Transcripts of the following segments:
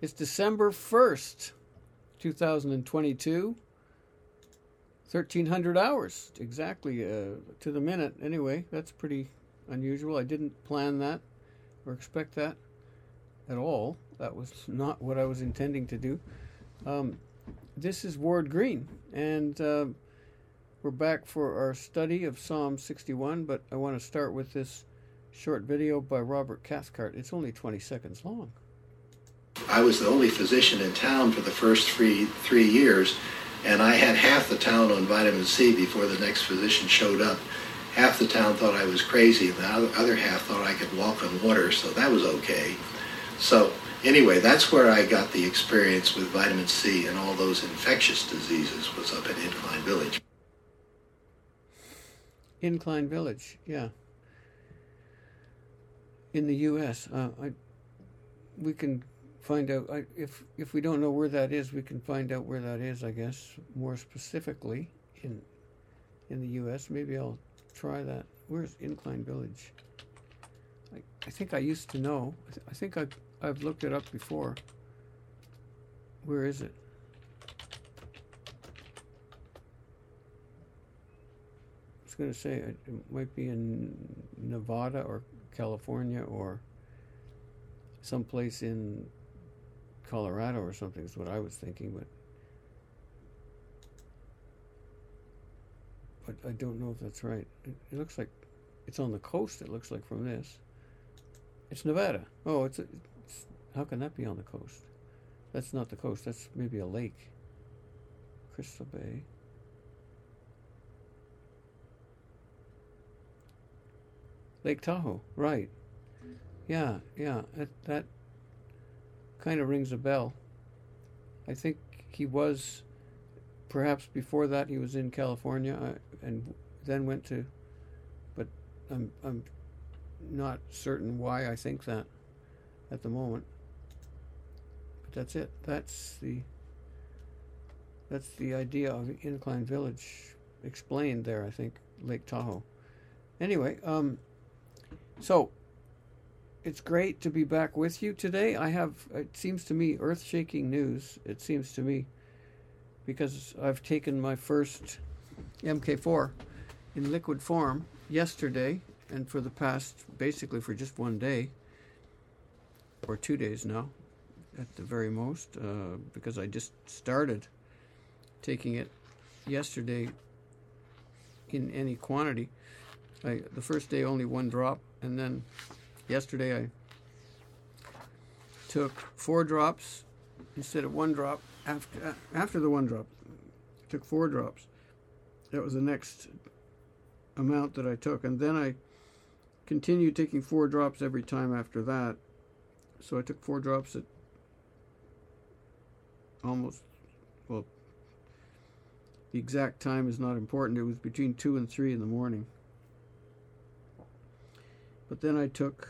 It's December 1st, 2022. 1,300 hours, exactly, to the minute. Anyway, that's pretty unusual. I didn't plan that or expect that at all. That was not what I was intending to do. This is Ward Green, and we're back for our study of Psalm 61, but I want to start with this short video by Robert Cathcart. It's only 20 seconds long. I was the only physician in town for the first three years, and I had half the town on vitamin C before the next physician showed up. Half the town thought I was crazy, and the other half thought I could walk on water, so that was okay. So anyway, that's where I got the experience with vitamin C and all those infectious diseases, was up at Incline Village. Incline Village, yeah. In the U.S., we can find out, if we don't know where that is, we can find out where that is, I guess, more specifically in the U.S. Maybe I'll try that. Where's Incline Village? I think I used to know. I think I've looked it up before. Where is it? I was going to say it might be in Nevada or California or someplace in Colorado or something is what I was thinking, but I don't know if that's right. It looks like it's on the coast. It looks like from this. It's Nevada. Oh, it's how can that be on the coast? That's not the coast. That's maybe a lake. Crystal Bay. Lake Tahoe, right. Yeah, that kind of rings a bell. I think he was, perhaps before that he was in California and then went to, but I'm not certain why I think that at the moment. But that's it. That's the idea of Incline Village explained there, I think, Lake Tahoe. Anyway, so it's great to be back with you today. I have, it seems to me, earth-shaking news, it seems to me, because I've taken my first MK4 in liquid form yesterday, and for the past, basically for just one day, or 2 days now, at the very most, because I just started taking it yesterday in any quantity. The first day only 1 drop, and then yesterday I took 4 drops instead of 1 drop. After the 1 drop, I took 4 drops. That was the next amount that I took, and then I continued taking 4 drops every time after that. So I took 4 drops at almost, well, the exact time is not important. It was between 2 and 3 in the morning. But then I took,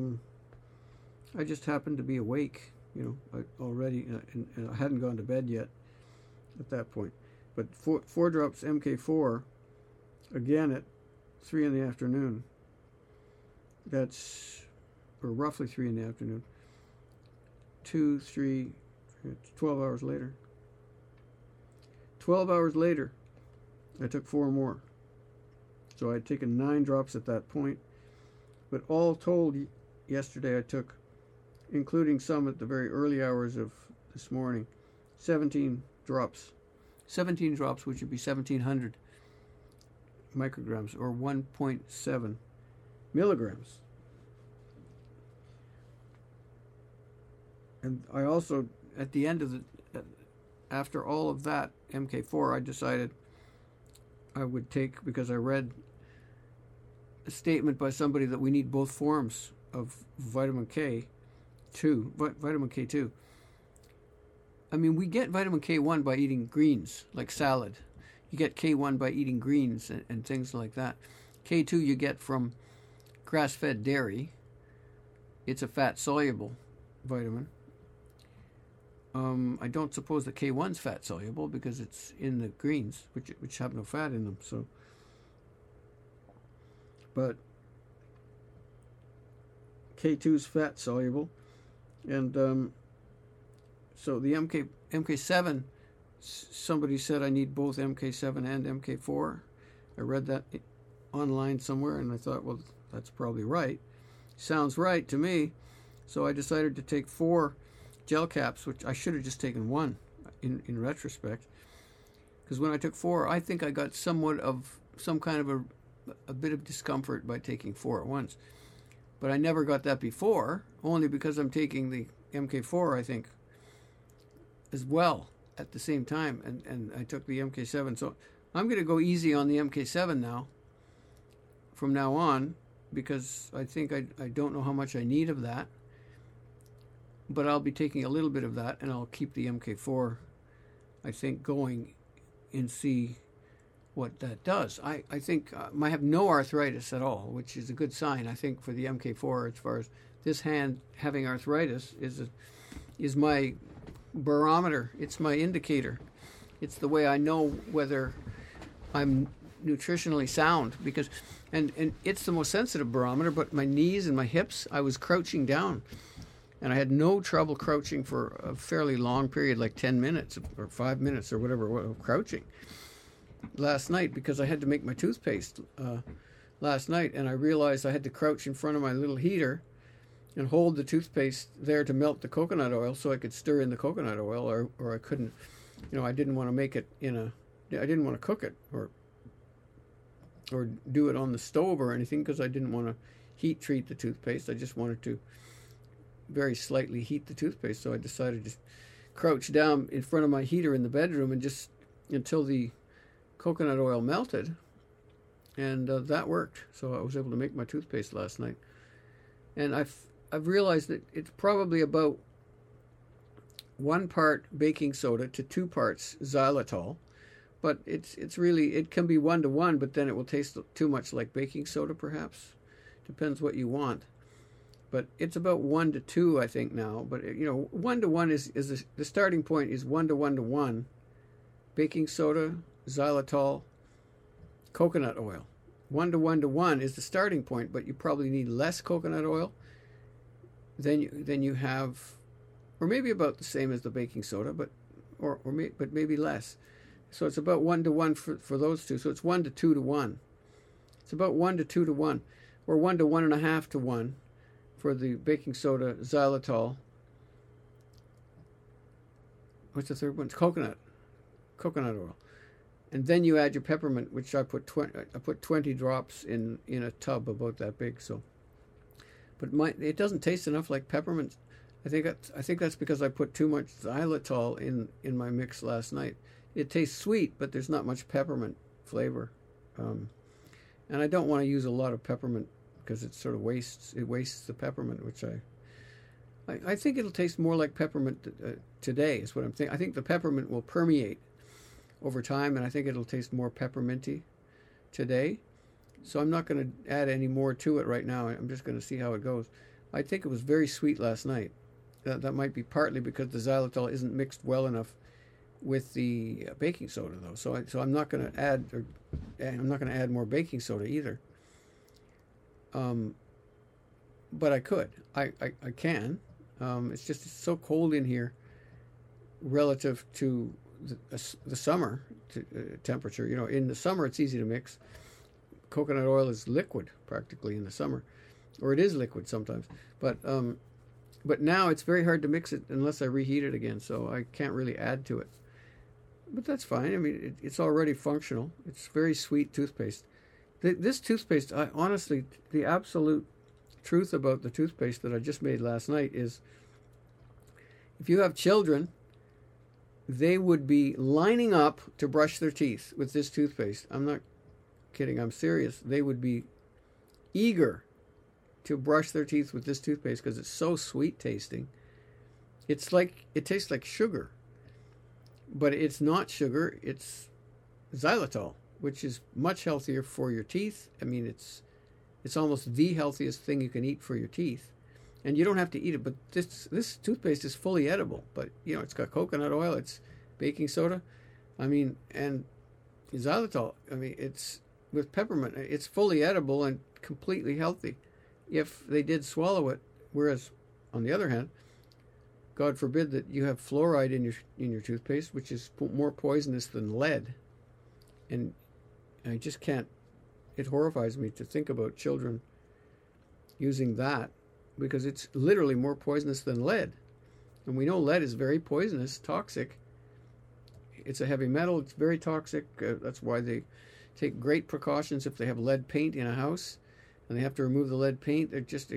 I just happened to be awake, already, and I hadn't gone to bed yet at that point. But 4 drops MK4, again at 3 in the afternoon. That's, or roughly 3 in the afternoon. 2, 3, 12 hours later. 12 hours later, I took 4 more. So I'd taken 9 drops at that point. But all told, yesterday I took, including some at the very early hours of this morning, 17 drops. 17 drops, which would be 1,700 micrograms, or 1.7 milligrams. And I also, at the end of after all of that MK4, I decided I would take, because I read a statement by somebody that we need both forms of vitamin K2. Vitamin K2. I mean, we get vitamin K1 by eating greens, like salad. You get K1 by eating greens and things like that. K2 you get from grass-fed dairy. It's a fat-soluble vitamin. I don't suppose that K1's fat-soluble because it's in the greens, which have no fat in them. So, but K2's fat-soluble, and So the MK7, somebody said I need both MK7 and MK4. I read that online somewhere, and I thought, well, that's probably right. Sounds right to me. So I decided to take 4 gel caps, which I should have just taken 1 in retrospect. Because when I took 4, I think I got somewhat of some kind of a bit of discomfort by taking 4 at once. But I never got that before, only because I'm taking the MK4, I think, as well at the same time. And I took the MK7. So I'm going to go easy on the MK7 now, from now on, because I think I don't know how much I need of that. But I'll be taking a little bit of that, and I'll keep the MK4, I think, going and see what that does. I think I have no arthritis at all, which is a good sign, I think, for the MK4. As far as this hand having arthritis is my barometer. It's my indicator. It's the way I know whether I'm nutritionally sound, because and it's the most sensitive barometer. But my knees and my hips, I was crouching down, and I had no trouble crouching for a fairly long period, like 10 minutes or 5 minutes or whatever, crouching last night, because I had to make my toothpaste last night, and I realized I had to crouch in front of my little heater and hold the toothpaste there to melt the coconut oil so I could stir in the coconut oil, or I couldn't, I didn't want to make it I didn't want to cook it or do it on the stove or anything, because I didn't want to heat treat the toothpaste. I just wanted to very slightly heat the toothpaste. So I decided to crouch down in front of my heater in the bedroom and just until the coconut oil melted, and that worked. So I was able to make my toothpaste last night. And I've realized that it's probably about 1 part baking soda to 2 parts xylitol. But it's really, it can be 1 to 1, but then it will taste too much like baking soda, perhaps. Depends what you want. But it's about 1 to 2, I think, now. But 1 to 1 is the starting point is 1 to 1 to 1. Baking soda, xylitol, coconut oil. 1 to 1 to 1 is the starting point, but you probably need less coconut oil than you have, or maybe about the same as the baking soda, but maybe less. So it's about 1 to 1 for those two. So it's 1 to 2 to 1. It's about 1 to 2 to 1, or 1 to 1.5 to 1 for the baking soda, xylitol. What's the third one? It's coconut oil. And then you add your peppermint, which I put 20 drops in a tub about that big. So, but it doesn't taste enough like peppermint. I think that's because I put too much xylitol in my mix last night. It tastes sweet, but there's not much peppermint flavor, and I don't want to use a lot of peppermint because it sort of wastes the peppermint, which I think it'll taste more like peppermint today is what I'm thinking. I think the peppermint will permeate over time, and I think it'll taste more pepperminty today. So I'm not going to add any more to it right now. I'm just going to see how it goes. I think it was very sweet last night. That might be partly because the xylitol isn't mixed well enough with the baking soda, though. So I'm not going to add more baking soda either. But I could. I can. It's just so cold in here relative to the summer temperature. In the summer it's easy to mix. Coconut oil is liquid practically in the summer, or it is liquid sometimes. But now it's very hard to mix it unless I reheat it again. So I can't really add to it. But that's fine. I mean, it's already functional. It's very sweet toothpaste. This toothpaste, honestly, the absolute truth about the toothpaste that I just made last night is, if you have children, they would be lining up to brush their teeth with this toothpaste. I'm not kidding. I'm serious. They would be eager to brush their teeth with this toothpaste because it's so sweet tasting. It tastes like sugar. But it's not sugar, it's xylitol, which is much healthier for your teeth. I mean, it's almost the healthiest thing you can eat for your teeth. And you don't have to eat it, but this toothpaste is fully edible. But, it's got coconut oil, it's baking soda. I mean, and xylitol, it's with peppermint. It's fully edible and completely healthy if they did swallow it. Whereas, on the other hand, God forbid that you have fluoride in your toothpaste, which is more poisonous than lead. And I just can't. It horrifies me to think about children using that, because it's literally more poisonous than lead. And we know lead is very poisonous, toxic. It's a heavy metal. It's very toxic. That's why they take great precautions if they have lead paint in a house, and they have to remove the lead paint.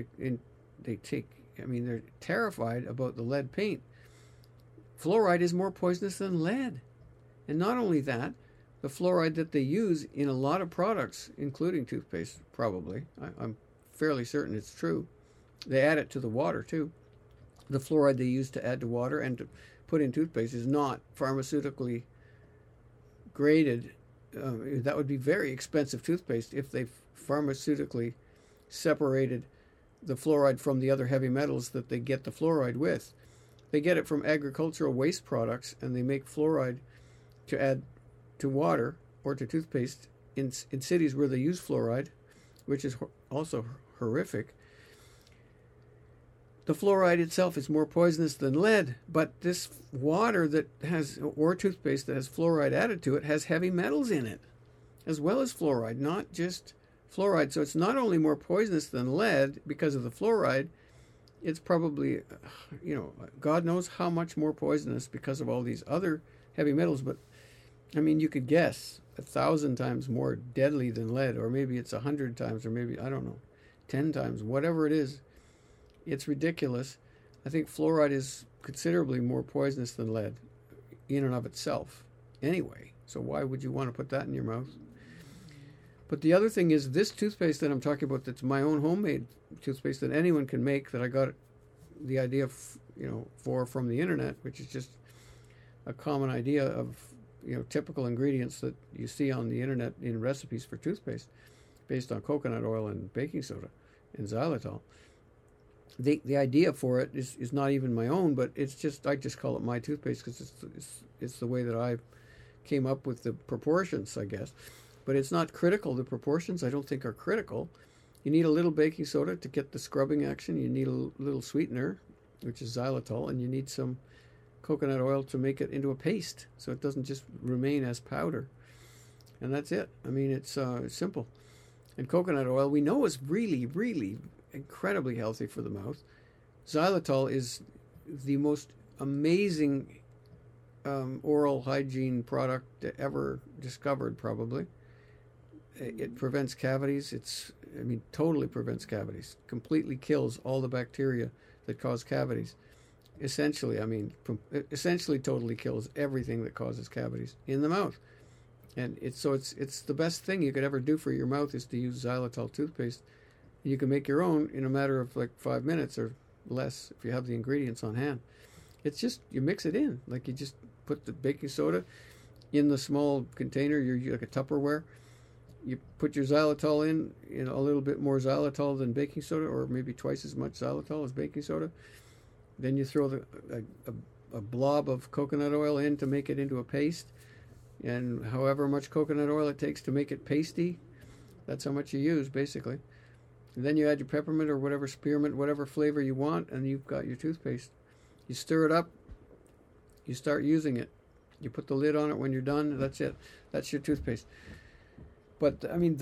They're terrified about the lead paint. Fluoride is more poisonous than lead. And not only that, the fluoride that they use in a lot of products, including toothpaste, probably, I'm fairly certain it's true, they add it to the water too. The fluoride they use to add to water and to put in toothpaste is not pharmaceutically graded. That would be very expensive toothpaste if they pharmaceutically separated the fluoride from the other heavy metals that they get the fluoride with. They get it from agricultural waste products, and they make fluoride to add to water or to toothpaste in cities where they use fluoride, which is also horrific. The fluoride itself is more poisonous than lead, but this water that has, or toothpaste that has fluoride added to it, has heavy metals in it, as well as fluoride, not just fluoride. So it's not only more poisonous than lead because of the fluoride, it's probably, God knows how much more poisonous because of all these other heavy metals. But, you could guess 1,000 times more deadly than lead, or maybe it's 100 times, or maybe, 10 times, whatever it is. It's ridiculous. I think fluoride is considerably more poisonous than lead in and of itself anyway. So why would you want to put that in your mouth? But the other thing is, this toothpaste that I'm talking about, that's my own homemade toothpaste that anyone can make, that I got the idea from the internet, which is just a common idea of typical ingredients that you see on the internet in recipes for toothpaste, based on coconut oil and baking soda and xylitol. The idea for it is not even my own, but I just call it my toothpaste because it's the way that I came up with the proportions, I guess. But it's not critical. The proportions I don't think are critical. You need a little baking soda to get the scrubbing action. You need a little sweetener, which is xylitol, and you need some coconut oil to make it into a paste, so it doesn't just remain as powder. And that's it. It's simple. And coconut oil, we know, is really, really incredibly healthy for the mouth. Xylitol is the most amazing oral hygiene product ever discovered, probably. It prevents cavities. Totally prevents cavities. Completely kills all the bacteria that cause cavities. Essentially totally kills everything that causes cavities in the mouth. And it's the best thing you could ever do for your mouth is to use xylitol toothpaste. You can make your own in a matter of like 5 minutes or less if you have the ingredients on hand. It's just, you mix it in. Like, you just put the baking soda in the small container, like a Tupperware. You put your xylitol in a little bit more xylitol than baking soda, or maybe twice as much xylitol as baking soda. Then you throw a blob of coconut oil in to make it into a paste. And however much coconut oil it takes to make it pasty, that's how much you use, basically. And then you add your peppermint or whatever, spearmint, whatever flavor you want, and you've got your toothpaste. You stir it up. You start using it. You put the lid on it when you're done. That's it. That's your toothpaste. But,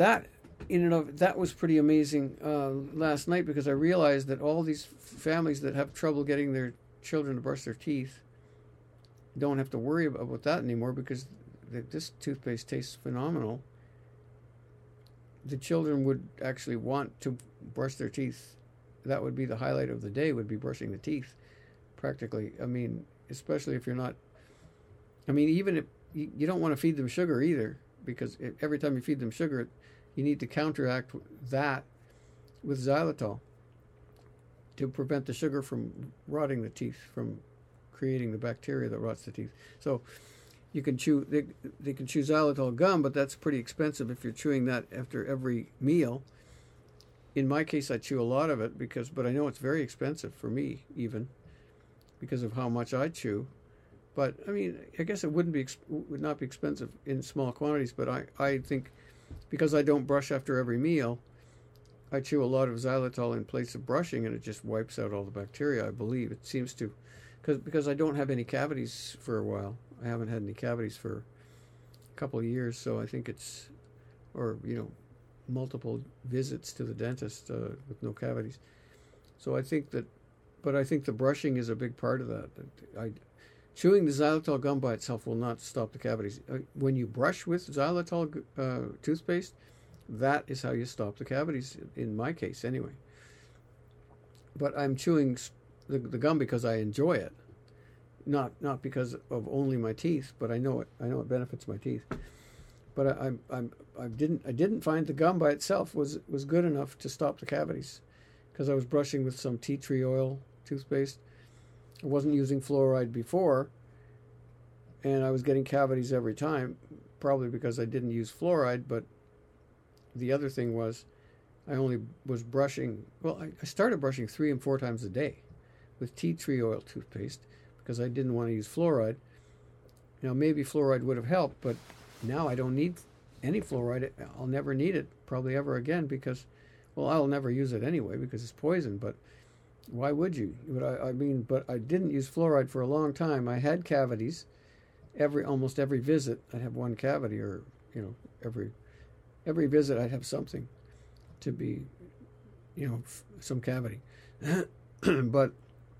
that was pretty amazing last night, because I realized that all these families that have trouble getting their children to brush their teeth don't have to worry about that anymore, because this toothpaste tastes phenomenal. The children would actually want to brush their teeth. That would be the highlight of the day, would be brushing the teeth, practically. Especially if you're not... even if you don't want to feed them sugar either, because every time you feed them sugar, you need to counteract that with xylitol to prevent the sugar from rotting the teeth, from creating the bacteria that rots the teeth. So you can chew, they can chew xylitol gum, but that's pretty expensive if you're chewing that after every meal. In my case, I chew a lot of it but I know it's very expensive for me, even because of how much I chew. But I guess it would not be expensive in small quantities. But I think, because I don't brush after every meal, I chew a lot of xylitol in place of brushing, and it just wipes out all the bacteria. I believe it seems to because I don't have any cavities for a while. I haven't had any cavities for a couple of years, so I think it's, or multiple visits to the dentist with no cavities. So I think that, but I think the brushing is a big part of that. Chewing the xylitol gum by itself will not stop the cavities. When you brush with xylitol toothpaste, that is how you stop the cavities, in my case anyway. But I'm chewing the gum because I enjoy it, not because of only my teeth, but I know it benefits my teeth. But I didn't find the gum by itself was good enough to stop the cavities, because I was brushing with some tea tree oil toothpaste. I wasn't using fluoride before, and I was getting cavities every time, probably because I didn't use fluoride. But the other thing was, I only was brushing, I started brushing 3 and 4 times a day with tea tree oil toothpaste because I didn't want to use fluoride. Now, maybe fluoride would have helped, but now I don't need any fluoride. I'll never need it, probably ever again, because, I'll never use it anyway because it's poison, but why would you? But I didn't use fluoride for a long time. I had cavities. Almost every visit, I'd have one cavity, or every visit I'd have something to be, some cavity. But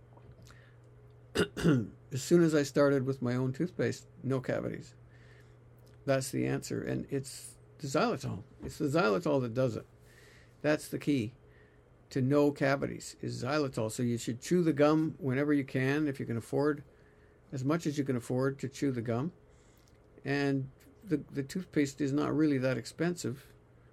as soon as I started with my own toothpaste, no cavities. That's the answer, and it's the xylitol. It's the xylitol that does it. That's the key to no cavities, is xylitol. So you should chew the gum whenever you can, if you can afford, as much as you can afford to chew the gum. And the toothpaste is not really that expensive.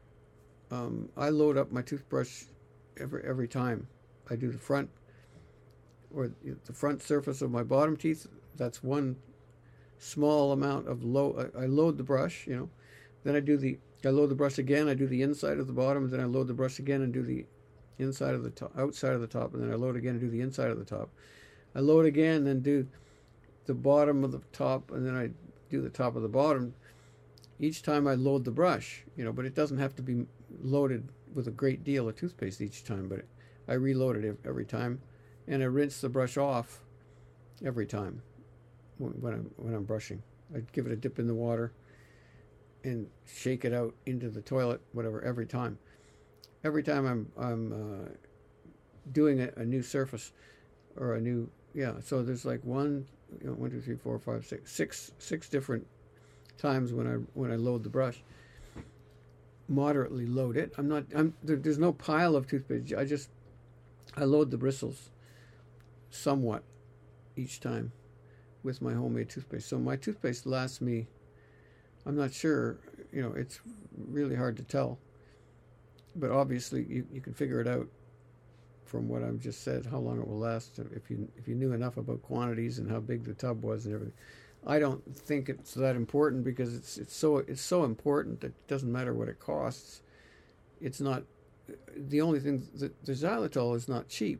I load up my toothbrush every time. I do the front, or the front surface of my bottom teeth. That's one small amount of I load the brush, Then I load the brush again. I do the inside of the bottom, and then I load the brush again and do the inside of the top, outside of the top, and then I load again and do the inside of the top. I load again and then do the bottom of the top, and then I do the top of the bottom. Each time I load the brush, but it doesn't have to be loaded with a great deal of toothpaste each time, but I reload it every time, and I rinse the brush off every time when I'm brushing. I give it a dip in the water and shake it out into the toilet, whatever, every time. Every time I'm doing a new surface, or a new, so there's like 1, 2, 3, 4, 5, 6 different times when I load the brush. Moderately load it. There's no pile of toothpaste. I load the bristles somewhat each time with my homemade toothpaste. So my toothpaste lasts me, I'm not sure, it's really hard to tell. But obviously you can figure it out from what I've just said, how long it will last, if you knew enough about quantities and how big the tub was and everything. I don't think it's that important, because it's so important that it doesn't matter what it costs. It's not the only thing that the xylitol is not cheap,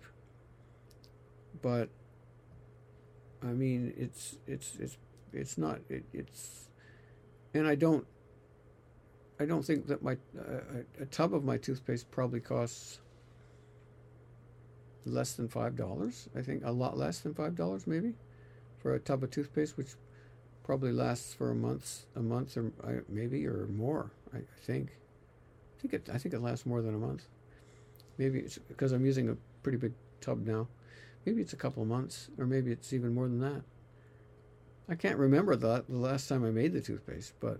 but I mean it's not and I don't think that a tub of my toothpaste probably costs less than $5. I think a lot less than $5 maybe for a tub of toothpaste, which probably lasts for a month or maybe or more. I think it lasts more than a month. Maybe it's because I'm using a pretty big tub now. Maybe it's a couple of months, or maybe it's even more than that. I can't remember the last time I made the toothpaste, but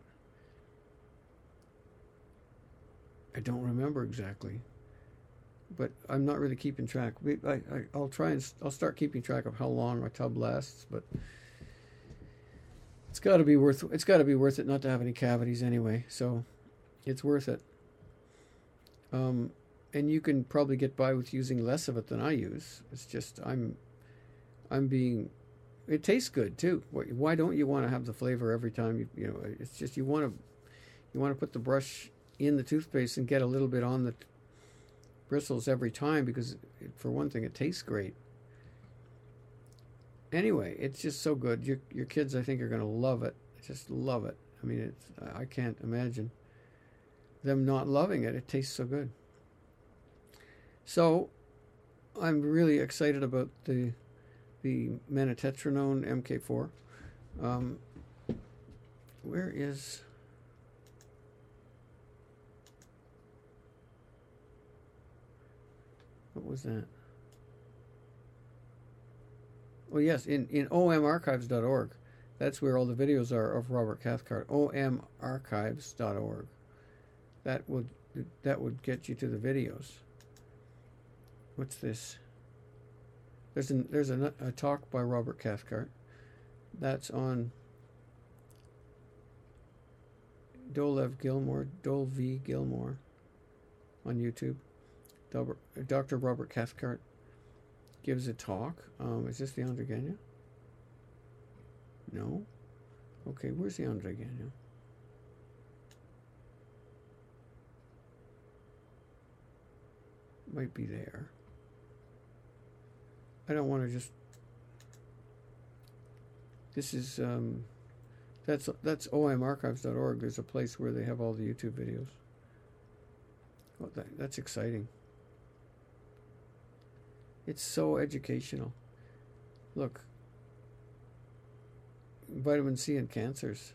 I don't remember exactly. But I'm not really keeping track. I'll start keeping track of how long a tub lasts, but it's got to be worth it not to have any cavities anyway. So it's worth it. And you can probably get by with using less of it than I use. It's just it tastes good too. Why don't you want to have the flavor every time it's just you want to put the brush in the toothpaste and get a little bit on the bristles every time, because for one thing it tastes great. Anyway, it's just so good. Your kids, I think, are going to love it. Just love it. I mean, I can't imagine them not loving it. It tastes so good. So I'm really excited about the the menotetronone MK4. Where is... What was that? Oh, yes, in omarchives.org. That's where all the videos are of Robert Cathcart. omarchives.org. That would get you to the videos. What's this? There's a talk by Robert Cathcart. That's on Dole V. Gilmore on YouTube. Dr. Robert Cathcart gives a talk. Is this the Andre Gagnon? No. Okay, where's the Andre Gagnon? Might be there. I don't want to just... This is... That's omarchives.org. There's a place where they have all the YouTube videos. Well, that's exciting. It's so educational. Look. Vitamin C and cancers.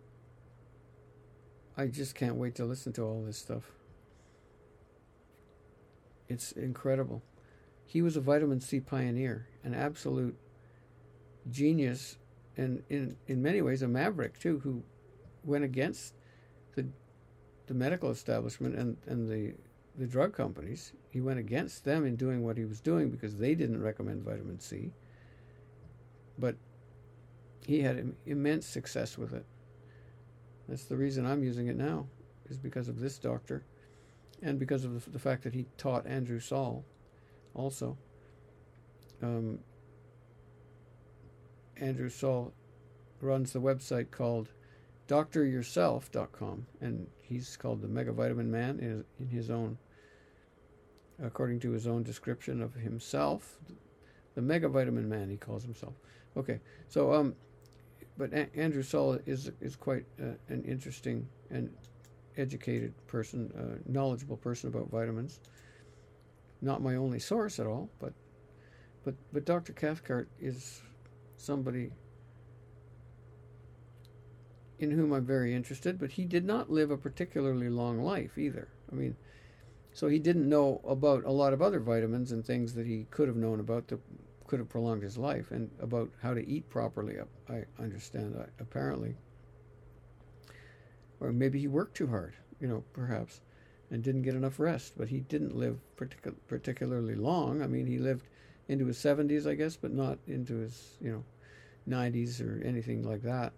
I just can't wait to listen to all this stuff. It's incredible. He was a vitamin C pioneer, an absolute genius, and in many ways a maverick too, who went against the medical establishment and the drug companies. He went against them in doing what he was doing because they didn't recommend vitamin C. But he had immense success with it. That's the reason I'm using it now, is because of this doctor, and because of the fact that he taught Andrew Saul also. Andrew Saul runs the website called dryourself.com, and he's called the Mega Vitamin Man in his own, according to his own description of himself, the Mega Vitamin Man, he calls himself. Okay, so but Andrew Saul is quite an interesting and educated person, knowledgeable person about vitamins. Not my only source at all, but Dr. Cathcart is somebody in whom I'm very interested, but he did not live a particularly long life either. I mean, so he didn't know about a lot of other vitamins and things that he could have known about that could have prolonged his life, and about how to eat properly, I understand, apparently. Or maybe he worked too hard, perhaps, and didn't get enough rest, but he didn't live particularly long. I mean, he lived into his 70s, I guess, but not into his, 90s or anything like that.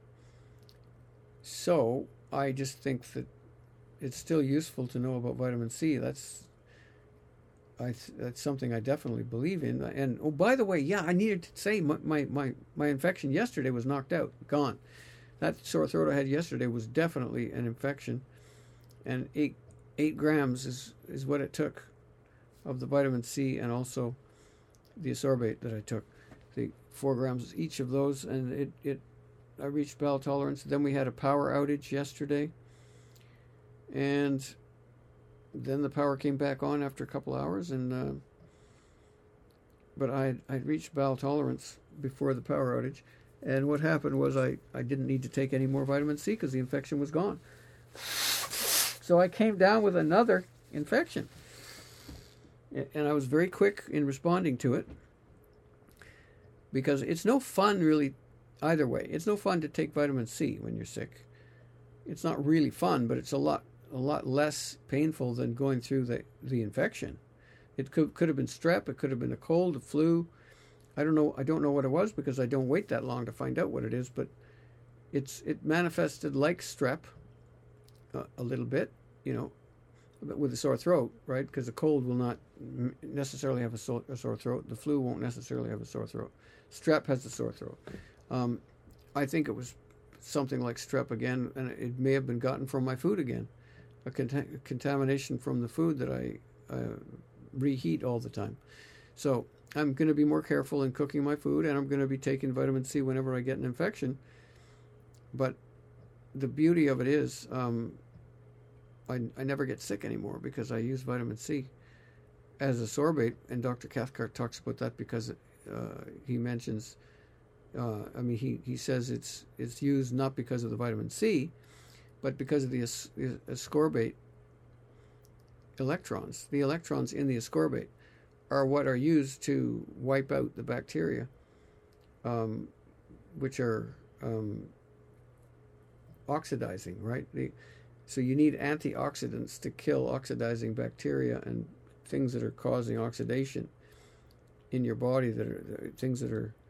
So I just think that it's still useful to know about vitamin C. That's something I definitely believe in. And oh, by the way, yeah, I needed to say my infection yesterday was knocked out, gone. That sore throat I had yesterday was definitely an infection, and 8 grams is what it took of the vitamin C, and also the Asorbate that I took, the 4 grams each of those, and I reached bowel tolerance. Then we had a power outage yesterday, and then the power came back on after a couple hours, and but I'd reached bowel tolerance before the power outage, and what happened was I didn't need to take any more vitamin C because the infection was gone. So I came down with another infection, and I was very quick in responding to it, because it's no fun really either way. It's no fun to take vitamin C when you're sick. It's not really fun, but it's a lot less painful than going through the infection. It could have been strep, it could have been a cold, a flu. I don't know what it was, because I don't wait that long to find out what it is, but it manifested like strep a little bit, with a sore throat, right? Because the cold will not necessarily have a sore throat. The flu won't necessarily have a sore throat. Strep has a sore throat. I think it was something like strep again, and it may have been gotten from my food again. A contamination from the food that I reheat all the time. So I'm going to be more careful in cooking my food, and I'm going to be taking vitamin C whenever I get an infection. But the beauty of it is I never get sick anymore because I use vitamin C as a sorbate, and Dr. Cathcart talks about that because he mentions. He says it's used not because of the vitamin C, but because of the ascorbate electrons. The electrons in the ascorbate are what are used to wipe out the bacteria, which are oxidizing, right? So you need antioxidants to kill oxidizing bacteria and things that are causing oxidation in your body, that are things that are,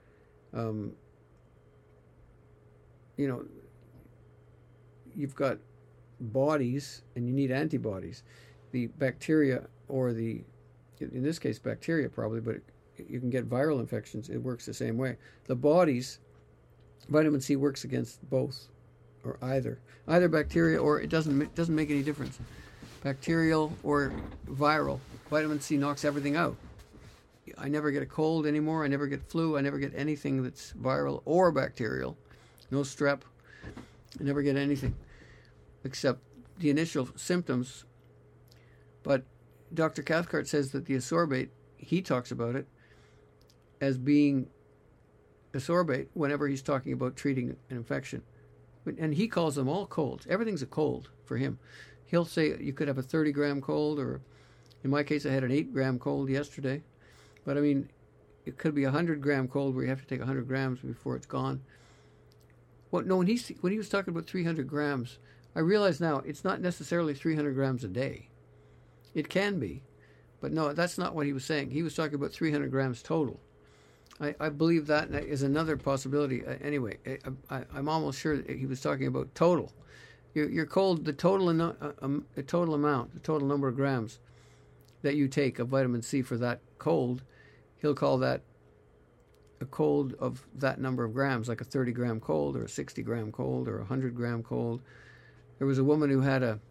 you've got bodies and you need antibodies. The bacteria, or in this case bacteria probably, but you can get viral infections. It works the same way. The bodies, vitamin C works against both, or either bacteria, or it doesn't make any difference. Bacterial or viral, vitamin C knocks everything out. I never get a cold anymore. I never get flu. I never get anything that's viral or bacterial. No strep. I never get anything except the initial symptoms. But Dr. Cathcart says that the ascorbate, he talks about it as being ascorbate whenever he's talking about treating an infection. And he calls them all colds. Everything's a cold for him. He'll say you could have a 30-gram cold, or in my case I had an 8-gram cold yesterday. But I mean, it could be a 100-gram cold where you have to take 100 grams before it's gone. When he was talking about 300 grams, I realize now it's not necessarily 300 grams a day. It can be, but no, that's not what he was saying. He was talking about 300 grams total. I believe that is another possibility. Anyway, I'm almost sure that he was talking about total. Your cold, the total amount, the total number of grams that you take of vitamin C for that cold, he'll call that a cold of that number of grams, like a 30-gram cold or a 60-gram cold or a 100-gram cold. There was a woman who had a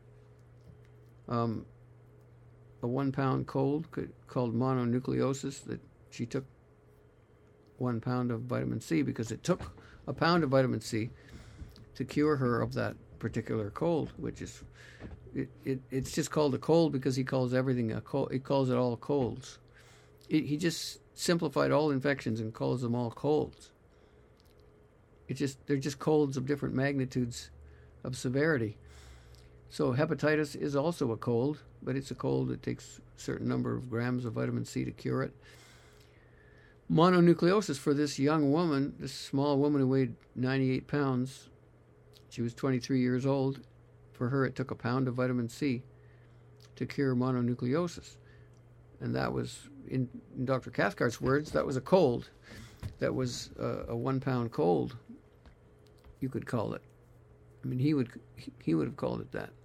1-pound cold called mononucleosis, that she took 1 pound of vitamin C because it took a pound of vitamin C to cure her of that particular cold, which is it's just called a cold because he calls everything a cold. He calls it all colds. He just simplified all infections and calls them all colds. They're just colds of different magnitudes of severity. So hepatitis is also a cold, but it's a cold that takes a certain number of grams of vitamin C to cure it. Mononucleosis for this young woman, this small woman who weighed 98 pounds, she was 23 years old. For her, it took a pound of vitamin C to cure mononucleosis. And that was, in Dr. Cathcart's words, that was a cold. That was a 1 pound cold, you could call it. I mean, he would have called it that.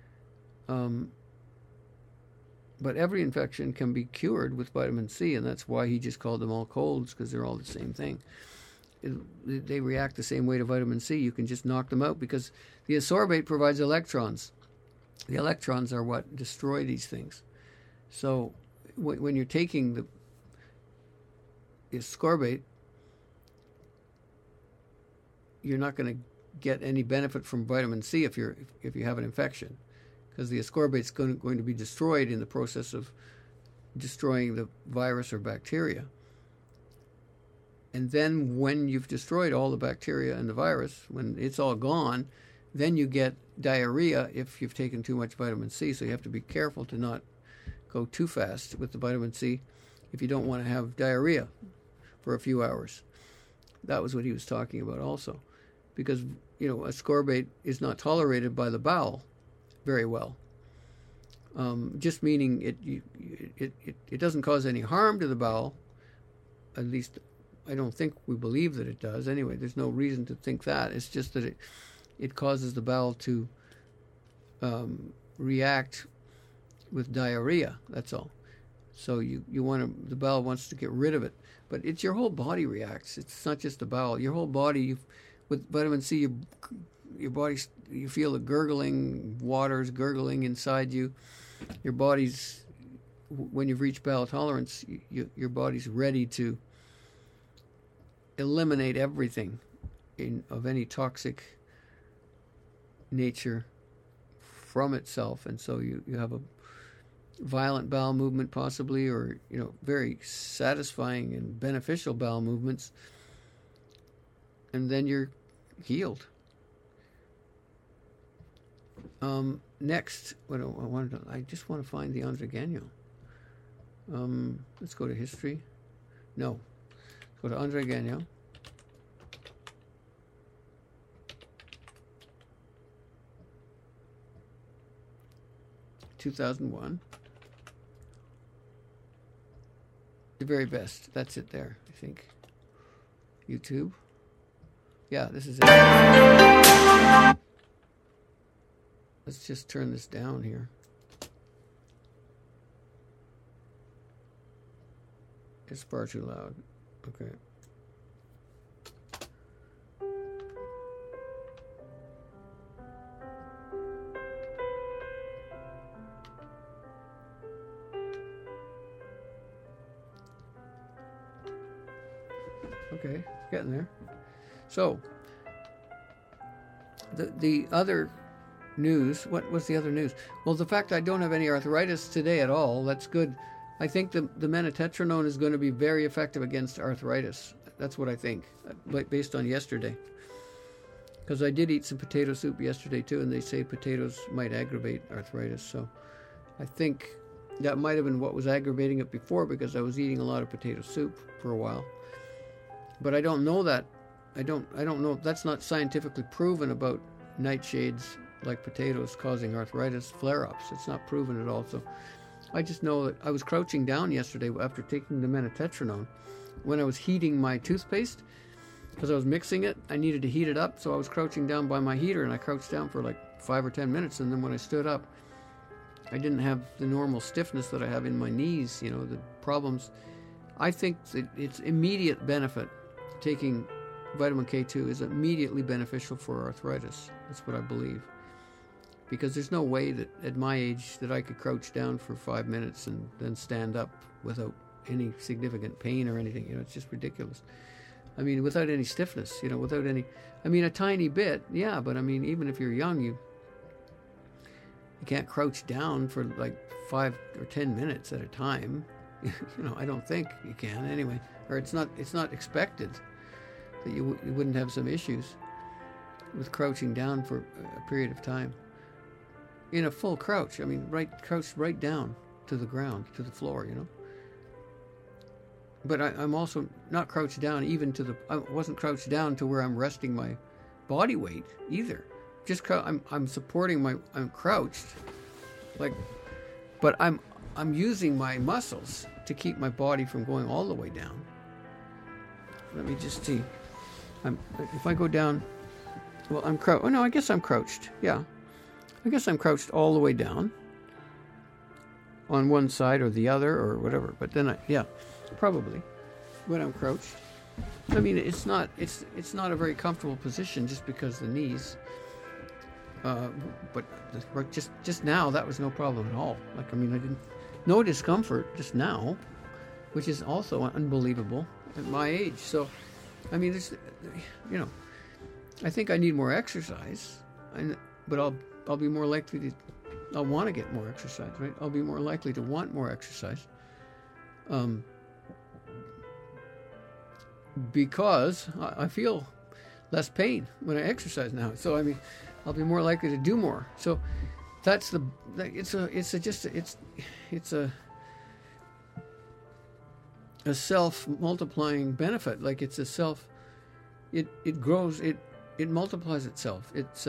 But every infection can be cured with vitamin C, and that's why he just called them all colds, because they're all the same thing. They react the same way to vitamin C. You can just knock them out because the ascorbate provides electrons. The electrons are what destroy these things. So when you're taking the ascorbate, you're not going to get any benefit from vitamin C if you have an infection, because the ascorbate's going to be destroyed in the process of destroying the virus or bacteria. And then when you've destroyed all the bacteria and the virus, when it's all gone, then you get diarrhea if you've taken too much vitamin C. So you have to be careful to not go too fast with the vitamin C if you don't want to have diarrhea for a few hours. That was what he was talking about also, because ascorbate is not tolerated by the bowel very well. Just meaning it doesn't cause any harm to the bowel. At least I don't think we believe that it does. Anyway, there's no reason to think that. It's just that it causes the bowel to react with diarrhea. That's all. So the bowel wants to get rid of it, but it's your whole body reacts. It's not just the bowel. Your whole body, with vitamin C, your body, you feel the gurgling, water's gurgling inside you. Your body's, when you've reached bowel tolerance, your body's ready to eliminate everything of any toxic nature from itself, and so you have violent bowel movement possibly, or very satisfying and beneficial bowel movements, and then you're healed. Next, I just want to find the Andre Gagnon. Let's go to history. No, let's go to Andre Gagnon. (2001). The very best. That's it there, I think. YouTube. Yeah, this is it. Let's just turn this down here. It's far too loud. Okay. Okay, getting there. So, the other news, what was the other news? Well, the fact I don't have any arthritis today at all, that's good. I think the menotetronone is going to be very effective against arthritis. That's what I think, based on yesterday. Because I did eat some potato soup yesterday too, and they say potatoes might aggravate arthritis. So I think that might have been what was aggravating it before, because I was eating a lot of potato soup for a while. But I don't know that. I don't know. That's not scientifically proven about nightshades like potatoes causing arthritis flare-ups. It's not proven at all. So I just know that I was crouching down yesterday after taking the menotetronone when I was heating my toothpaste, because I was mixing it. I needed to heat it up, so I was crouching down by my heater, and I crouched down for like 5 or 10 minutes, and then when I stood up, I didn't have the normal stiffness that I have in my knees, the problems. I think that it's immediate benefit. Taking vitamin K2 is immediately beneficial for arthritis. That's what I believe. Because there's no way that at my age that I could crouch down for 5 minutes and then stand up without any significant pain or anything. It's just ridiculous. I mean, without any stiffness, without any, a tiny bit, yeah, but even if you're young, you can't crouch down for like 5 or 10 minutes at a time. I don't think you can anyway, or it's not expected that you wouldn't have some issues with crouching down for a period of time. In a full crouch, crouched right down to the ground, to the floor, But I'm also not crouched down I wasn't crouched down to where I'm resting my body weight either. Just I'm supporting I'm crouched, but I'm using my muscles to keep my body from going all the way down. Let me just see. If I go down, well, I'm crouched. Oh no, I guess I'm crouched. Yeah, I guess I'm crouched all the way down on one side or the other or whatever. But then probably when I'm crouched. It's not a very comfortable position just because the knees. But just now that was no problem at all. I didn't, no discomfort just now, which is also unbelievable at my age. So, there's, I think I need more exercise, but I'll be more likely to. I'll want to get more exercise, right? I'll be more likely to want more exercise, because I feel less pain when I exercise now. So I'll be more likely to do more. So that's it's a self-multiplying benefit. Like it's a self, it grows, it multiplies itself. It's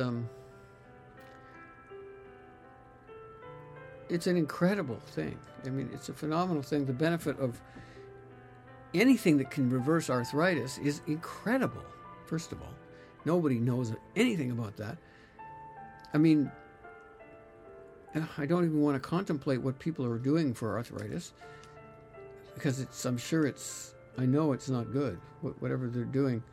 an incredible thing. It's a phenomenal thing. The benefit of anything that can reverse arthritis is incredible. First of all, nobody knows anything about that. I don't even want to contemplate what people are doing for arthritis, because I know it's not good, whatever they're doing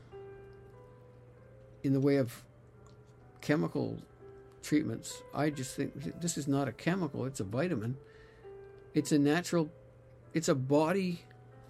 in the way of chemical treatments. I just think this is not a chemical, it's a vitamin. It's a natural, it's a body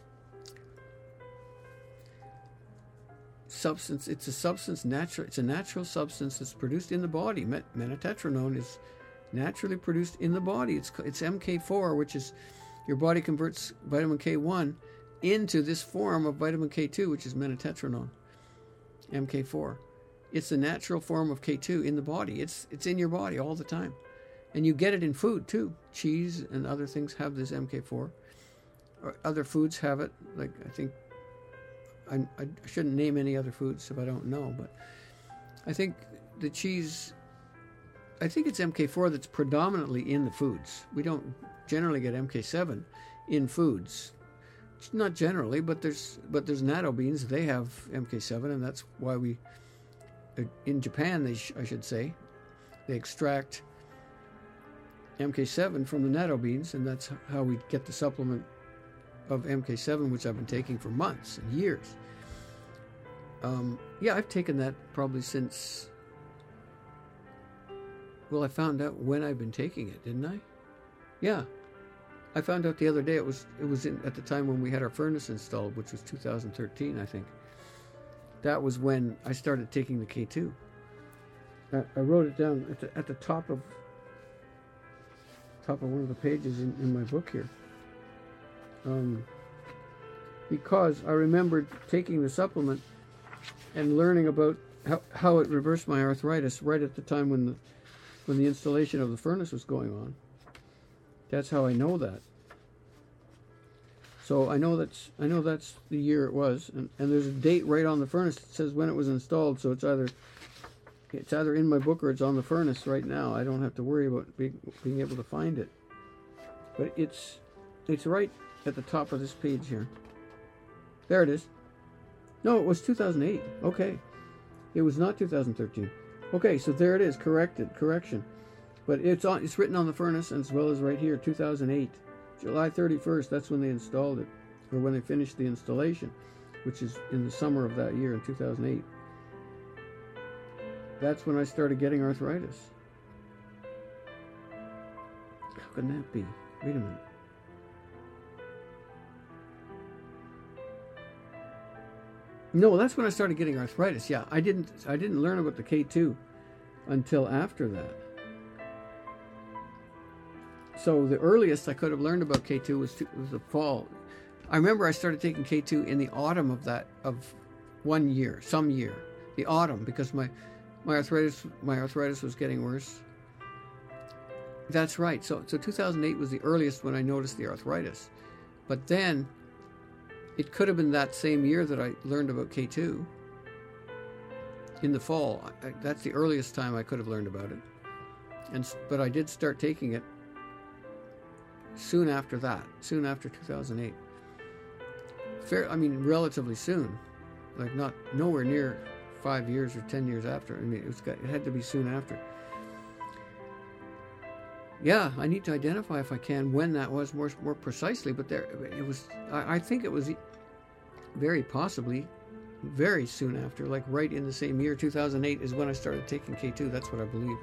substance. It's a substance, it's a natural substance that's produced in the body. Menotetronone naturally produced in the body. It's MK4, which is your body converts vitamin K1 into this form of vitamin K2, which is menotetronone, MK4. It's the natural form of K2 in the body. It's in your body all the time. And you get it in food too. Cheese and other things have this MK4. Or other foods have it. Like, I think, I shouldn't name any other foods if I don't know, but I think the cheese, I think it's MK4 that's predominantly in the foods. We don't generally get MK7 in foods. Not generally, but there's natto beans. They have MK7, and that's why we, in Japan, I should say, they extract MK7 from the natto beans, and that's how we get the supplement of MK7, which I've been taking for months and years. Yeah, I've taken that probably since, well, I found out when I've been taking it, didn't I? Yeah. I found out the other day it was at the time when we had our furnace installed, which was 2013, I think. That was when I started taking the K2. I wrote it down at the top of one of the pages in my book here. Because I remembered taking the supplement and learning about how it reversed my arthritis right at the time when the installation of the furnace was going on. That's how I know that. So I know that's the year it was, and there's a date right on the furnace that says when it was installed. So it's either in my book or it's on the furnace right now. I don't have to worry about being able to find it. But it's right at the top of this page here. There it is. No, it was 2008. Okay. It was not 2013. Okay, so there it is. Correction. But it's written on the furnace, and as well as right here, 2008. July 31st, that's when they installed it, or when they finished the installation, which is in the summer of that year in 2008. That's when I started getting arthritis. How can that be? Wait a minute. No, that's when I started getting arthritis. Yeah, I didn't learn about the K2 until after that. So the earliest I could have learned about K2 was the fall. I remember I started taking K2 in the autumn of one year, some year, the autumn, because my arthritis was getting worse. That's right. So 2008 was the earliest when I noticed the arthritis, but then it could have been that same year that I learned about K2 in the fall. That's the earliest time I could have learned about it, but I did start taking it soon after that, soon after 2008. Relatively soon, like nowhere near 5 years or 10 years after. I mean, it had to be soon after. Yeah, I need to identify, if I can, when that was more precisely. But it was. I think it was very possibly very soon after, like right in the same year. 2008 is when I started taking K2. That's what I believe.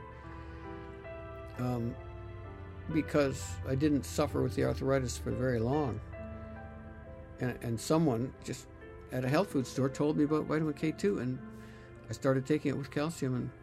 Because I didn't suffer with the arthritis for very long. And someone just at a health food store told me about vitamin K2, and I started taking it with calcium, and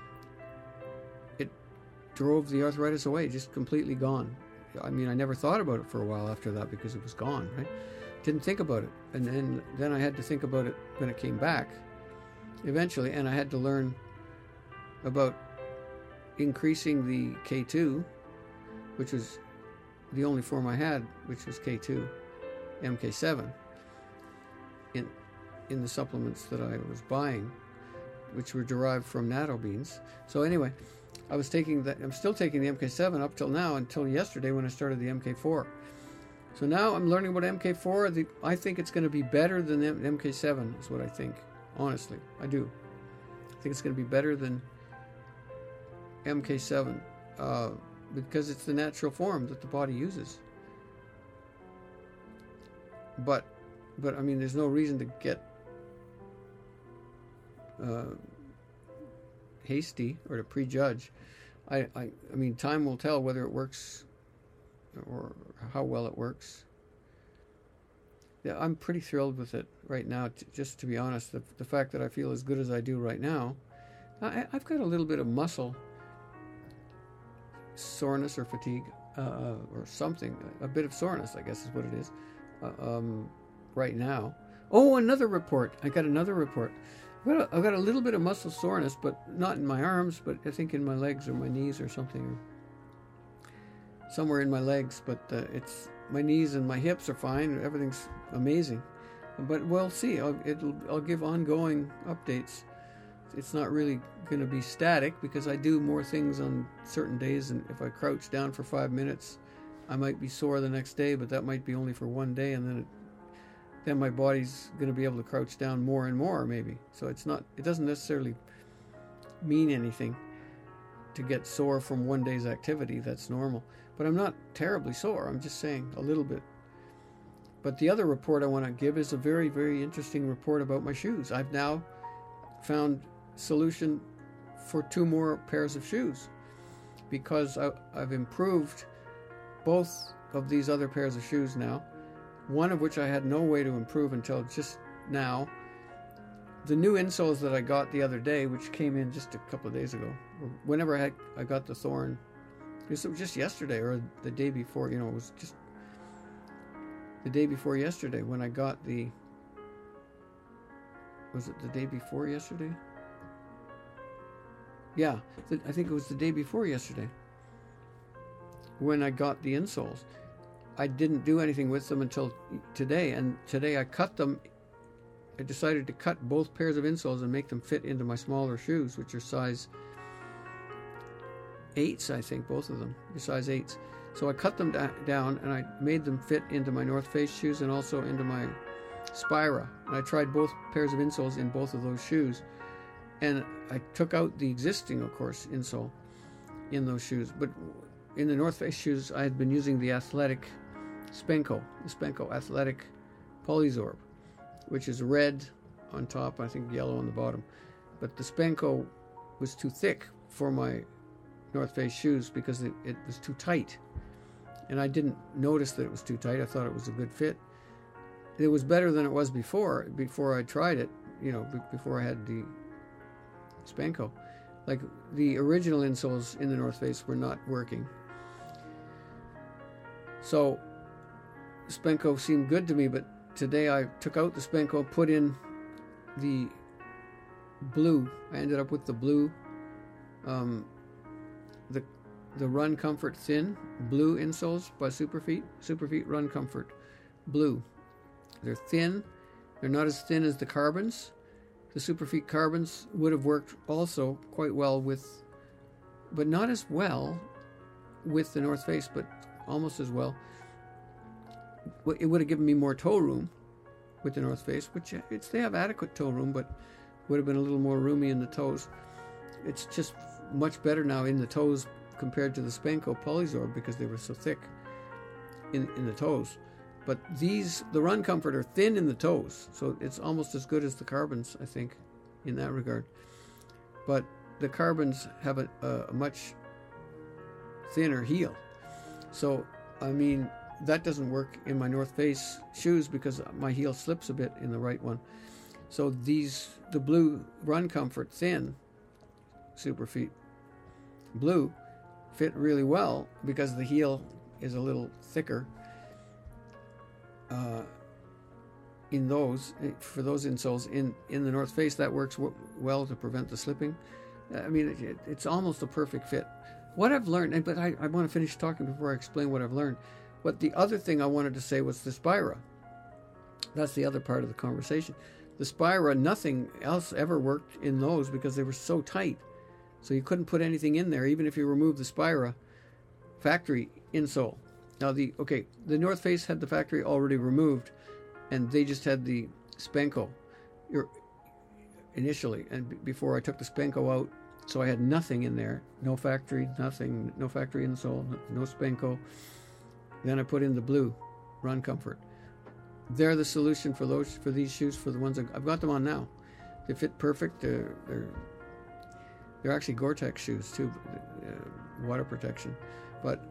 it drove the arthritis away, just completely gone. I mean, I never thought about it for a while after that because it was gone, right? Didn't think about it. And then I had to think about it when it came back eventually, and I had to learn about increasing the K2, which was the only form I had, which was K2, MK7, in the supplements that I was buying, which were derived from natto beans. So anyway, I'm still taking the MK7 up till now, until yesterday when I started the MK4. So now I'm learning about MK4. I think it's going to be better than MK7, is what I think. Honestly, I do. I think it's going to be better than MK7. Because it's the natural form that the body uses. But I mean, there's no reason to get hasty or to prejudge. I mean, time will tell whether it works or how well it works. Yeah, I'm pretty thrilled with it right now. Just to be honest, the fact that I feel as good as I do right now, I've got a little bit of muscle soreness or fatigue or something. A bit of soreness, I guess, is what it is right now. Oh, another report. I got another report. I've got a little bit of muscle soreness, but not in my arms, but I think in my legs or my knees or something, or somewhere in my legs. But it's my knees and my hips are fine. Everything's amazing. But we'll see. I'll give ongoing updates. It's not really going to be static because I do more things on certain days, and if I crouch down for 5 minutes, I might be sore the next day, but that might be only for one day, and then my body's going to be able to crouch down more and more, maybe. So it doesn't necessarily mean anything to get sore from one day's activity. That's normal. But I'm not terribly sore. I'm just saying a little bit. But the other report I want to give is a very, very interesting report about my shoes. I've now found solution for 2 more pairs of shoes because I've improved both of these other pairs of shoes now, one of which I had no way to improve until just now. The new insoles that I got the other day, which came in just a couple of days ago, whenever I got the Thorn, it was just yesterday or the day before, it was just the day before yesterday when I got was it the day before yesterday? Yeah, I think it was the day before yesterday when I got the insoles. I didn't do anything with them until today, and today I cut them. I decided to cut both pairs of insoles and make them fit into my smaller shoes, which are size 8s, I think, both of them. They're size 8s. So I cut them down and I made them fit into my North Face shoes and also into my Spira. And I tried both pairs of insoles in both of those shoes. And I took out the existing, of course, insole in those shoes. But in the North Face shoes, I had been using the Athletic Spenco, the Spenco Athletic Polysorb, which is red on top, I think yellow on the bottom. But the Spenco was too thick for my North Face shoes because it was too tight. And I didn't notice that it was too tight. I thought it was a good fit. It was better than it was before I tried it, before I had the Spenco. Like the original insoles in the North Face were not working. So Spenco seemed good to me, but today I took out the Spenco, put in the blue. I ended up with the blue, the Run Comfort Thin blue insoles by Superfeet. Superfeet Run Comfort blue. They're thin. They're not as thin as the carbons. The Superfeet carbons would have worked also quite well but not as well with the North Face, but almost as well. It would have given me more toe room with the North Face, which they have adequate toe room, but would have been a little more roomy in the toes. It's just much better now in the toes compared to the Spenco Polysorb because they were so thick in the toes. But the Run Comfort are thin in the toes, so it's almost as good as the carbons, I think, in that regard. But the carbons have a much thinner heel. So, I mean, that doesn't work in my North Face shoes because my heel slips a bit in the right one. So the blue Run Comfort Thin Superfeet blue fit really well because the heel is a little thicker for those insoles in the North Face. That works well to prevent the slipping. I mean, it's almost a perfect fit. What I've learned, but I want to finish talking before I explain what I've learned. But the other thing I wanted to say was the Spira. That's the other part of the conversation. The Spira, nothing else ever worked in those because they were so tight. So you couldn't put anything in there, even if you removed the Spira factory insole. Now, the North Face had the factory already removed, and they just had the Spenco initially, and before I took the Spenco out, so I had nothing in there, no factory, nothing, no factory insole, no Spenco. Then I put in the blue Run Comfort. They're the solution for these shoes, for the ones I've got them on now. They fit perfect. They're actually Gore-Tex shoes too, water protection, but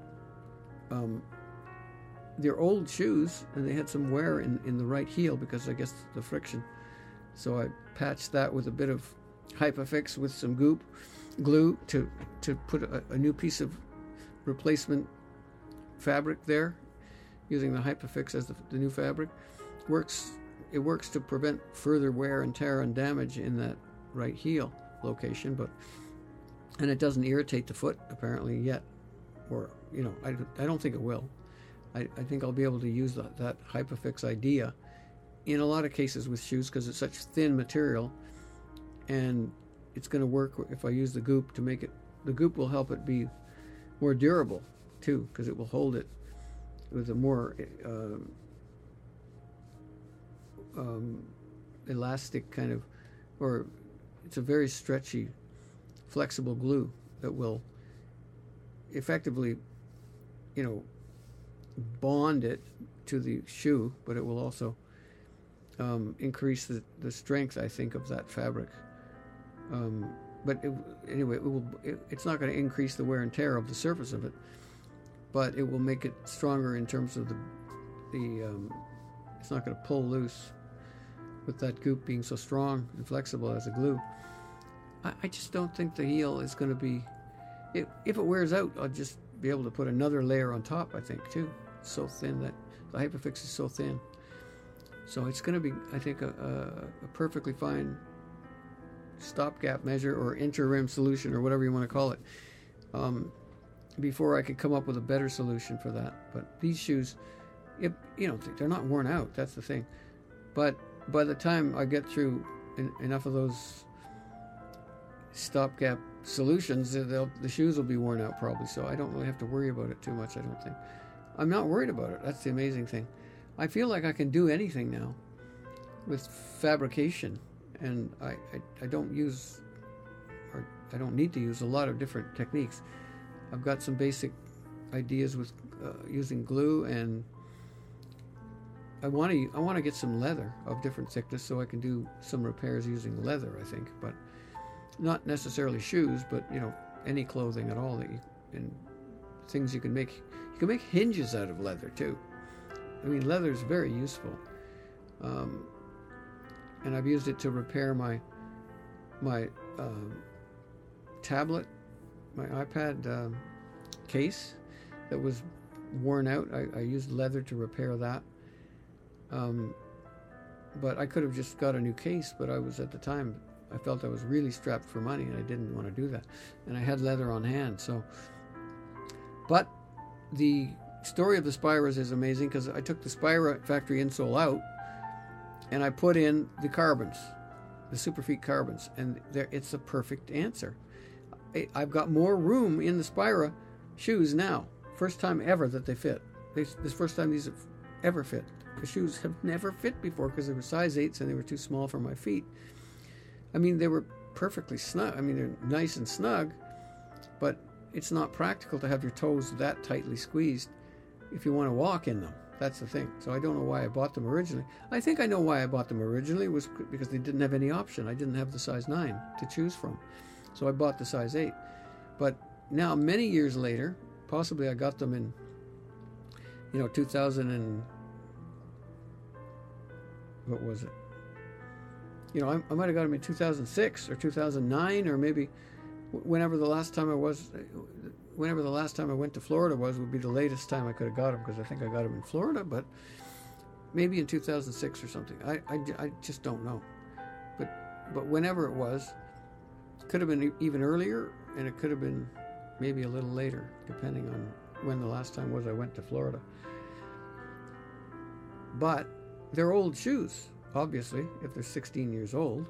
they're old shoes and they had some wear in the right heel because I guess the friction. So I patched that with a bit of Hypafix with some glue to put a new piece of replacement fabric there, using the Hypafix as the new fabric, it works to prevent further wear and tear and damage in that right heel location, and it doesn't irritate the foot apparently yet, or I don't think it will. I think I'll be able to use that Hypafix idea in a lot of cases with shoes because it's such thin material, and it's going to work if I use the goop to make it. The goop will help it be more durable too, because it will hold it with a more elastic kind of, or it's a very stretchy, flexible glue that will effectively, bond it to the shoe, but it will also increase the strength, I think, of that fabric. But anyway, it's not going to increase the wear and tear of the surface of it, but it will make it stronger in terms of the it's not going to pull loose with that goop being so strong and flexible as a glue. I just don't think the heel is going to be, if it wears out, I'll just be able to put another layer on top, I think, too. It's so thin, that the Hypafix is so thin. So it's going to be, I think, a perfectly fine stopgap measure or interim solution or whatever you want to call it, before I could come up with a better solution for that. But these shoes, they're not worn out. That's the thing. But by the time I get through enough of those stopgap solutions, the shoes will be worn out probably. So I don't really have to worry about it too much, I don't think. I'm not worried about it. That's the amazing thing. I feel like I can do anything now with fabrication, and I don't use, or I don't need to use a lot of different techniques. I've got some basic ideas with using glue, and I want to get some leather of different thickness so I can do some repairs using leather, I think, but not necessarily shoes, but any clothing at all that and things you can make. You can make hinges out of leather too. I mean, leather is very useful, and I've used it to repair my tablet, my iPad case that was worn out. I used leather to repair that. But I could have just got a new case, but at the time, I felt I was really strapped for money, and I didn't want to do that. And I had leather on hand, so. But the story of the Spiras is amazing, because I took the Spira factory insole out, and I put in the carbons, the Superfeet carbons, and it's a perfect answer. I've got more room in the Spira shoes now. First time ever that they fit. This first time these have ever fit. The shoes have never fit before because they were size 8s and they were too small for my feet. I mean, they were perfectly snug. I mean, they're nice and snug, but it's not practical to have your toes that tightly squeezed if you want to walk in them. That's the thing. So I don't know why I bought them originally. I think I know why I bought them originally, was because they didn't have any option. I didn't have the size 9 to choose from. So I bought the size 8. But now, many years later, possibly I got them in, 2000 and... what was it? I might have got them in 2006 or 2009, or maybe whenever the last time I went to Florida would be the latest time I could have got them, because I think I got them in Florida, but maybe in 2006 or something. I just don't know. But whenever it was, it could have been even earlier, and it could have been maybe a little later, depending on when the last time was I went to Florida. But they're old shoes, obviously, if they're 16 years old.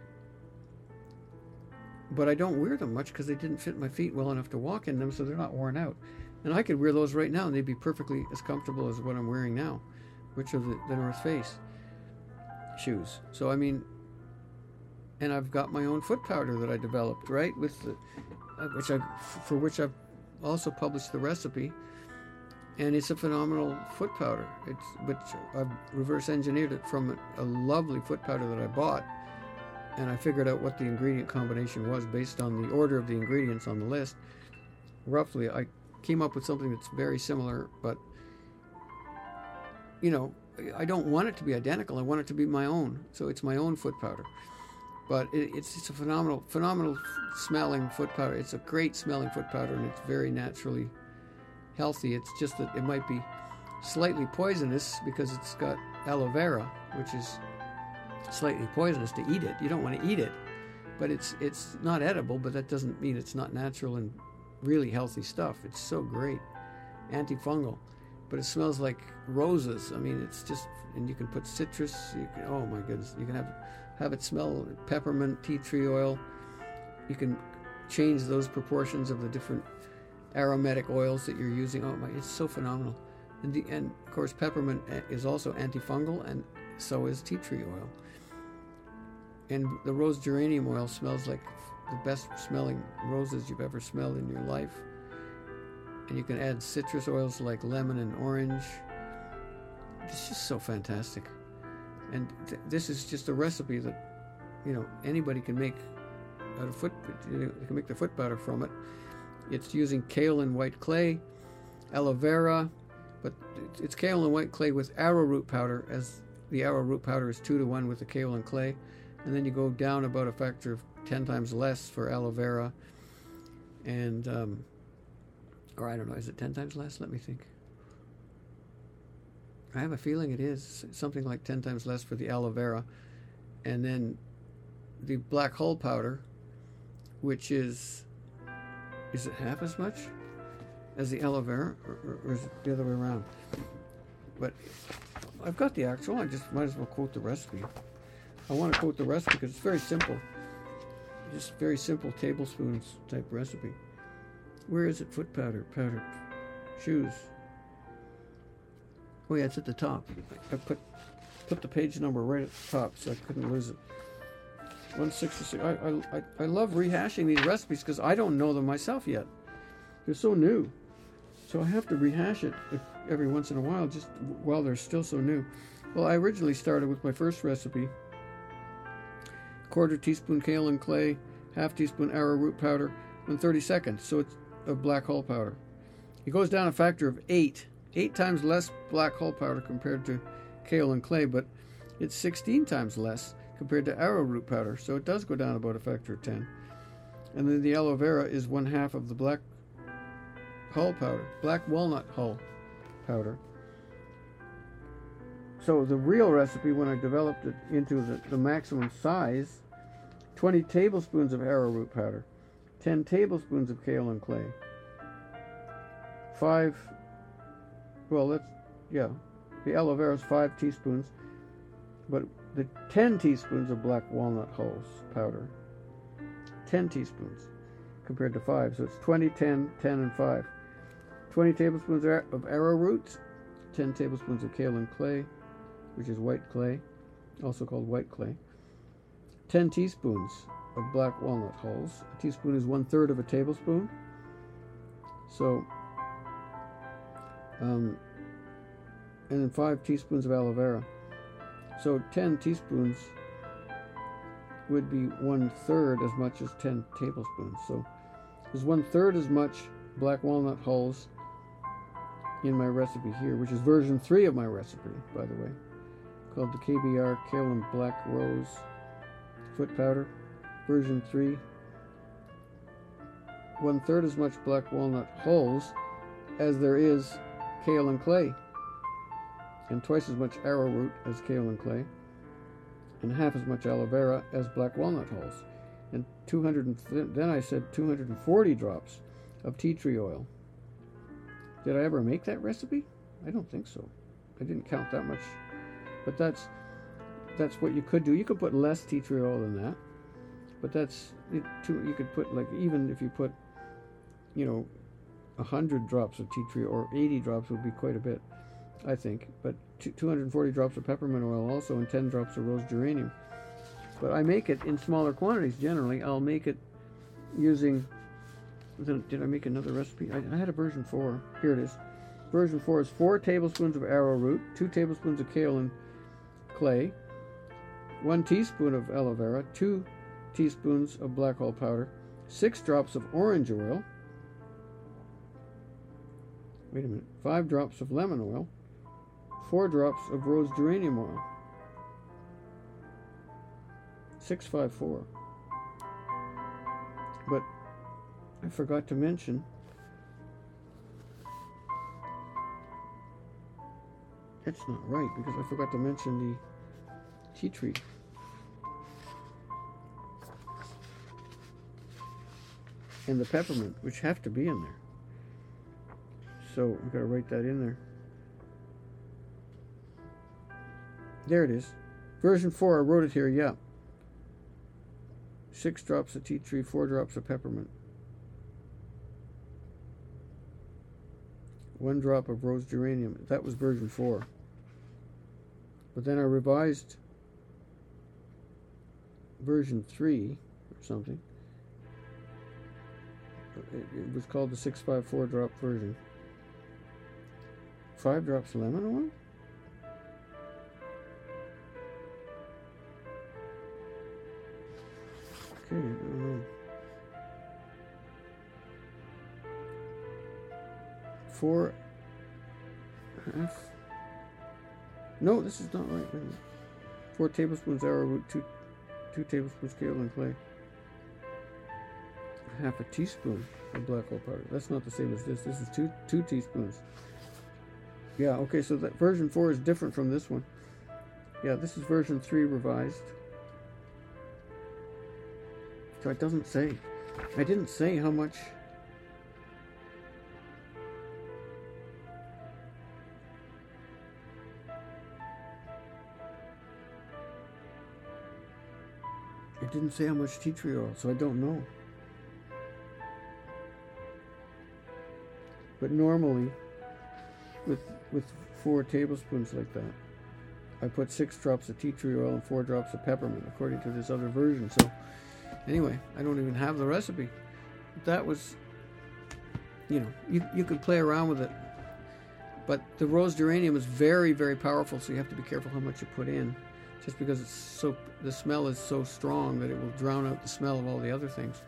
But I don't wear them much because they didn't fit my feet well enough to walk in them, so they're not worn out. And I could wear those right now, and they'd be perfectly as comfortable as what I'm wearing now, which are the North Face shoes. So, I mean, and I've got my own foot powder that I developed, right, with for which I've also published the recipe. And it's a phenomenal foot powder. Which I've reverse engineered it from a lovely foot powder that I bought, and I figured out what the ingredient combination was based on the order of the ingredients on the list. Roughly, I came up with something that's very similar, but I don't want it to be identical. I want it to be my own, so it's my own foot powder. But it's a phenomenal smelling foot powder. It's a great smelling foot powder, and it's very naturally healthy. It's just that it might be slightly poisonous because it's got aloe vera, which is slightly poisonous to eat it. You don't want to eat it, but it's not edible, but that doesn't mean it's not natural and really healthy stuff. It's so great. Antifungal. But it smells like roses. I mean, it's just, and you can put citrus. Oh my goodness, you can have it smell peppermint, tea tree oil. You can change those proportions of the different aromatic oils that you're using. Oh my, it's so phenomenal. And of course, peppermint is also antifungal, and so is tea tree oil. And the rose geranium oil smells like the best smelling roses you've ever smelled in your life. And you can add citrus oils like lemon and orange. It's just so fantastic. And this is just a recipe that, anybody can make out of you can make the foot powder from it. It's using kale and white clay, aloe vera, but it's kale and white clay with arrowroot powder, as the arrowroot powder is 2-to-1 with the kale and clay. And then you go down about a factor of 10 times less for aloe vera. And, or I don't know, is it 10 times less? Let me think. I have a feeling it is something like 10 times less for the aloe vera. And then the black hull powder, which is it half as much as the aloe vera, or is it the other way around? But I've got the actual, I just might as well quote the recipe. I want to quote the recipe because it's very simple. Just very simple tablespoons type recipe. Where is it? Foot powder, shoes. Oh yeah, it's at the top. I put the page number right at the top so I couldn't lose it. 166. I love rehashing these recipes because I don't know them myself yet. They're so new. So I have to rehash it every once in a while, just while they're still so new. Well, I originally started with my first recipe. 1/4 teaspoon kale and clay, 1/2 teaspoon arrowroot powder, 1/32 seconds. So it's a black hull powder. It goes down a factor of 8 times less black hull powder compared to kale and clay, but it's 16 times less compared to arrowroot powder. So it does go down about a factor of 10. And then the aloe vera is 1/2 of the black hull powder, black walnut hull powder. So the real recipe, when I developed it into the maximum size, 20 tablespoons of arrowroot powder, 10 tablespoons of kale and clay, the aloe vera is 5 teaspoons, but the 10 teaspoons of black walnut hulls powder, 10 teaspoons compared to 5, so it's 20, 10, 10, and 5. 20 tablespoons of arrowroot, 10 tablespoons of kale and clay, which is white clay, also called white clay. 10 teaspoons of black walnut hulls. A teaspoon is 1/3 of a tablespoon. So, and then 5 teaspoons of aloe vera. So 10 teaspoons would be 1/3 as much as 10 tablespoons. So there's 1/3 as much black walnut hulls in my recipe here, which is version 3 of my recipe, by the way, called the KBR Kale and Black Rose Foot Powder, version 3. 1/3 as much black walnut hulls as there is kale and clay, and twice as much arrowroot as kale and clay, and 1/2 as much aloe vera as black walnut hulls, and then I said 240 drops of tea tree oil. Did I ever make that recipe? I don't think so. I didn't count that much, but that's what you could do. You could put less tea tree oil than that, but that's it. You could put, like, even if you put 100 drops of tea tree or 80 drops would be quite a bit, I think. But 240 drops of peppermint oil also, and 10 drops of rose geranium. But I make it in smaller quantities generally. I'll make it using... Did I make another recipe? I had a version 4. Here it is. Version 4 is 4 tablespoons of arrowroot, 2 tablespoons of kale and clay, 1 teaspoon of aloe vera, 2 teaspoons of black hull powder, 6 drops of orange oil, 5 drops of lemon oil, 4 drops of rose geranium oil. 654. But I forgot to mention That's not right, because I forgot to mention the tea tree. And the peppermint, which have to be in there. So I've got to write that in there. There it is. Version 4, I wrote it here, yeah. 6 drops of tea tree, 4 drops of peppermint. 1 drop of rose geranium. That was version 4. But then I revised version 3 or something. It was called the 654 drop version. 5 drops of lemon oil? Okay, I don't know. 4 half. No, this is not right. 4 tablespoons arrowroot, 2 tablespoons kaolin clay. Half a teaspoon of black oil powder. That's not the same as this. This is two teaspoons. Yeah, okay, so that version 4 is different from this one. Yeah, this is version 3 revised. So it doesn't say. I didn't say how much. It didn't say how much tea tree oil, so I don't know. But normally, with 4 tablespoons like that, I put 6 drops of tea tree oil and 4 drops of peppermint, according to this other version. So, anyway, I don't even have the recipe. That was, you know, you could play around with it. But the rose geranium is very, very powerful, so you have to be careful how much you put in. Just because the smell is so strong that it will drown out the smell of all the other things.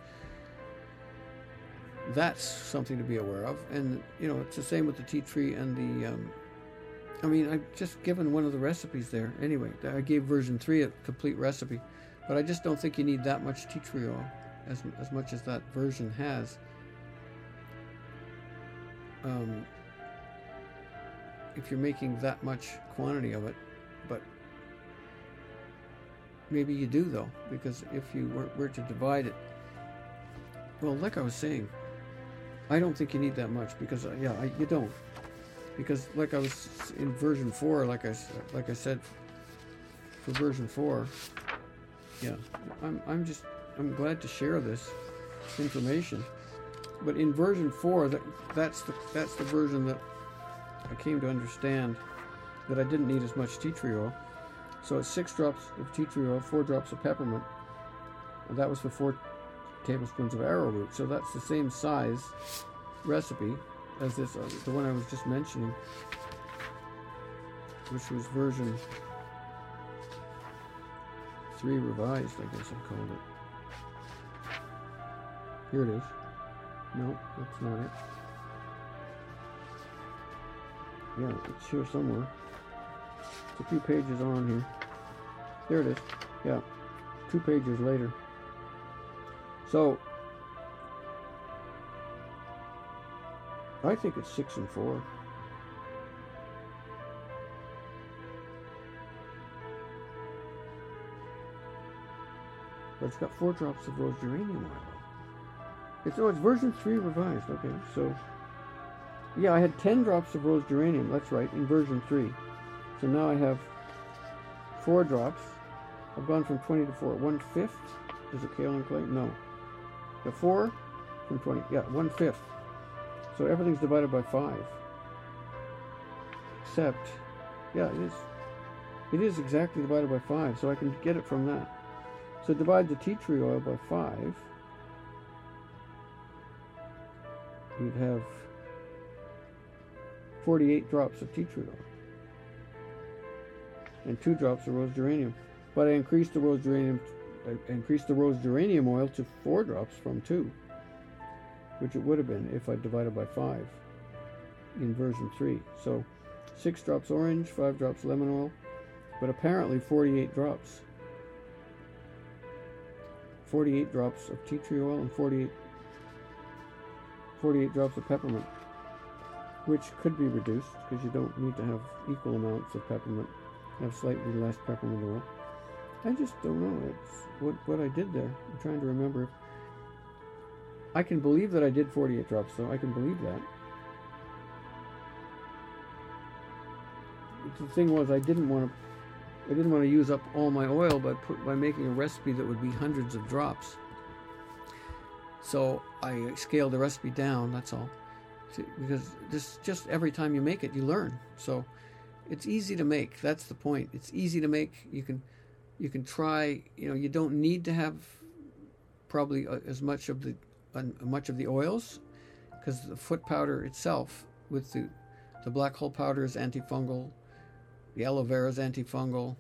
That's something to be aware of. And, you know, it's the same with the tea tree and the, I mean, I've just given one of the recipes there. Anyway, I gave version 3 a complete recipe. But I just don't think you need that much tea tree oil, as much as that version has. If you're making that much quantity of it. But maybe you do, though, because if you were to divide it, well, like I was saying, I don't think you need that much, because you don't, because like I was in version 4, like I said, for version 4, yeah, I'm glad to share this information, but in version 4, that's the version that I came to understand that I didn't need as much tea tree oil. So it's 6 drops of tea tree oil, 4 drops of peppermint, and that was for 4 tablespoons of arrowroot. So that's the same size recipe as this, the one I was just mentioning, which was version 3 revised, I guess I called it. Here it is. No, that's not it. Yeah, it's here somewhere. It's a few pages on here. There it is. Yeah, 2 pages later. So, I think it's 6 and 4. But it's got 4 drops of rose geranium oil. It's version 3 revised. Okay, so yeah, I had 10 drops of rose geranium. That's right, in version 3. So now I have 4 drops. I've gone from 20 to 4. 1/5. Is it kaolin clay? No. The 4 from 20. Yeah, 1/5. So everything's divided by 5. Except, yeah, it is. It is exactly divided by 5, so I can get it from that. So divide the tea tree oil by 5. You'd have 48 drops of tea tree oil. And 2 drops of rose geranium. But I increased the rose geranium oil to 4 drops from 2, which it would have been if I divided by 5 in version 3. So 6 drops orange, 5 drops lemon oil, but apparently 48 drops. 48 drops of tea tree oil and 48 drops of peppermint, which could be reduced because you don't need to have equal amounts of peppermint. Have slightly less peppermint oil. I just don't know. It's what I did there. I'm trying to remember. I can believe that I did 48 drops, though. I can believe that. The thing was, I didn't want to use up all my oil by making a recipe that would be hundreds of drops. So I scaled the recipe down. That's all. Because just every time you make it, you learn. So it's easy to make. That's the point. It's easy to make. You can try. You don't need to have probably as much of the oils, because the foot powder itself with the black hole powder is antifungal, the aloe vera is antifungal,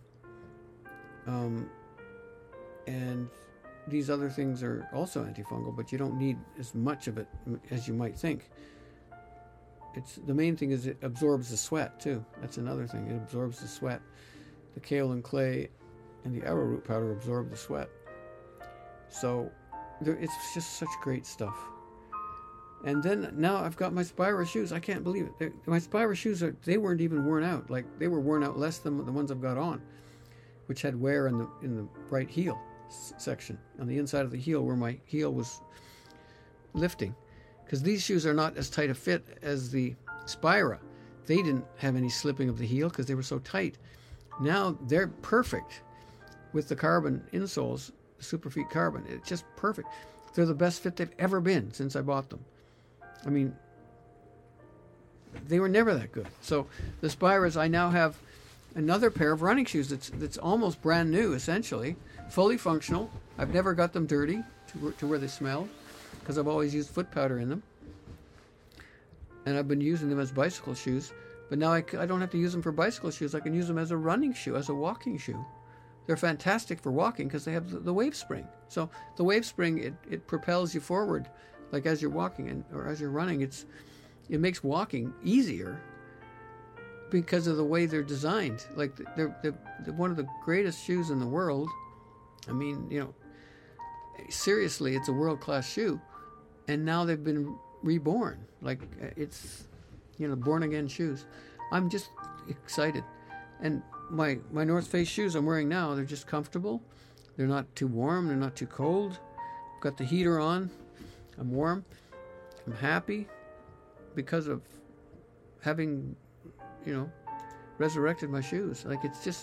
and these other things are also antifungal, but you don't need as much of it as you might think. The main thing is it absorbs the sweat too. That's another thing. It absorbs the sweat. The kale and clay and the arrowroot powder absorb the sweat. So it's just such great stuff. And then now I've got my Spira shoes. I can't believe it. My Spira shoes they weren't even worn out. Like, they were worn out less than the ones I've got on, which had wear in the right heel section, on the inside of the heel where my heel was lifting. Because these shoes are not as tight a fit as the Spira. They didn't have any slipping of the heel because they were so tight. Now they're perfect with the carbon insoles, the Superfeet carbon. It's just perfect. They're the best fit they've ever been since I bought them. I mean, they were never that good. So the Spiras, I now have another pair of running shoes that's almost brand new, essentially, fully functional. I've never got them dirty to where they smell, because I've always used foot powder in them. And I've been using them as bicycle shoes. But now I don't have to use them for bicycle shoes. I can use them as a running shoe, as a walking shoe. They're fantastic for walking because they have the wave spring. So the wave spring, it propels you forward, like as you're walking or as you're running. It makes walking easier because of the way they're designed. Like, they're one of the greatest shoes in the world. I mean, seriously, it's a world-class shoe. And now they've been reborn. Like, it's, born-again shoes. I'm just excited. And my North Face shoes I'm wearing now, they're just comfortable. They're not too warm. They're not too cold. I've got the heater on. I'm warm. I'm happy because of having, resurrected my shoes. Like, it's just,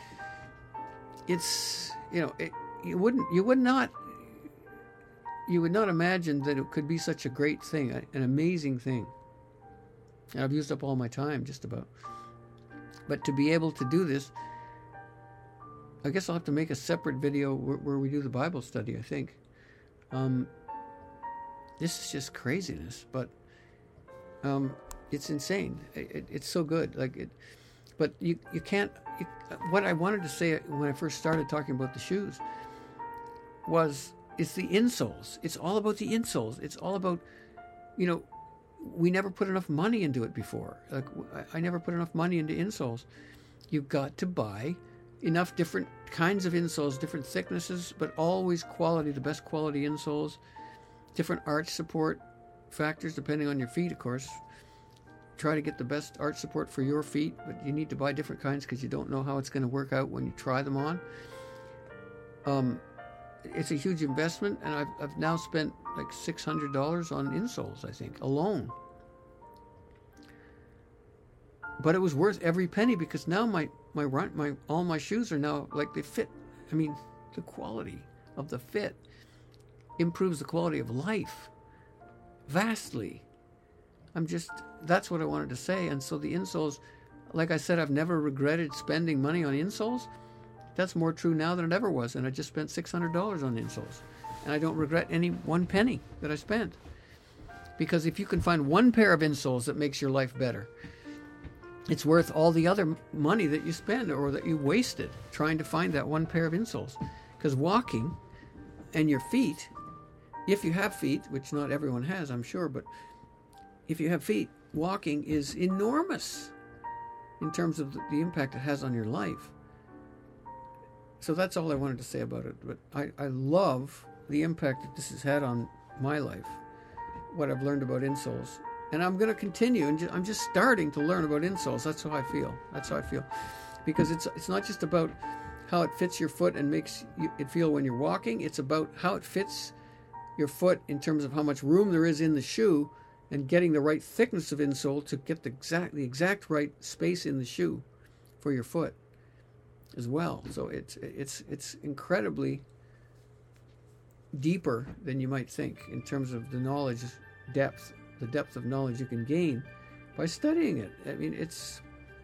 you would not imagine that it could be such a great thing, an amazing thing. And I've used up all my time, just about. But to be able to do this, I guess I'll have to make a separate video where we do the Bible study, I think. This is just craziness, but it's insane. It's so good. But you can't. What I wanted to say when I first started talking about the shoes was, it's the insoles. It's all about the insoles. It's all about, we never put enough money into it before. Like, I never put enough money into insoles. You've got to buy enough different kinds of insoles, different thicknesses, but always quality, the best quality insoles, different arch support factors depending on your feet, of course. Try to get the best arch support for your feet, but you need to buy different kinds because you don't know how it's going to work out when you try them on. It's a huge investment, and I've now spent like $600 on insoles, I think, alone. But it was worth every penny because now all my shoes are now, like, they fit. I mean, the quality of the fit improves the quality of life vastly. That's what I wanted to say. And so the insoles, like I said, I've never regretted spending money on insoles. That's more true now than it ever was. And I just spent $600 on insoles. And I don't regret any one penny that I spent. Because if you can find one pair of insoles that makes your life better, it's worth all the other money that you spend or that you wasted trying to find that one pair of insoles. Because walking and your feet, if you have feet, which not everyone has, I'm sure, but if you have feet, walking is enormous in terms of the impact it has on your life. So that's all I wanted to say about it. But I love the impact that this has had on my life, what I've learned about insoles. And I'm going to continue, and I'm just starting to learn about insoles. That's how I feel. Because it's not just about how it fits your foot and makes it feel when you're walking. It's about how it fits your foot in terms of how much room there is in the shoe, and getting the right thickness of insole to get the exact right space in the shoe for your foot as well. So it's incredibly deeper than you might think in terms of the knowledge depth, the depth of knowledge you can gain by studying it. I mean, it's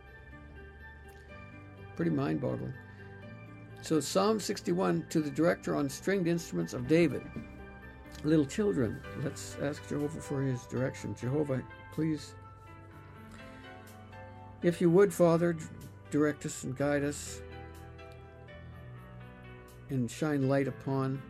pretty mind-boggling. So Psalm 61, to the director on stringed instruments of David. Little children, let's ask Jehovah for his direction. Jehovah, please, if you would, Father, direct us and guide us and shine light upon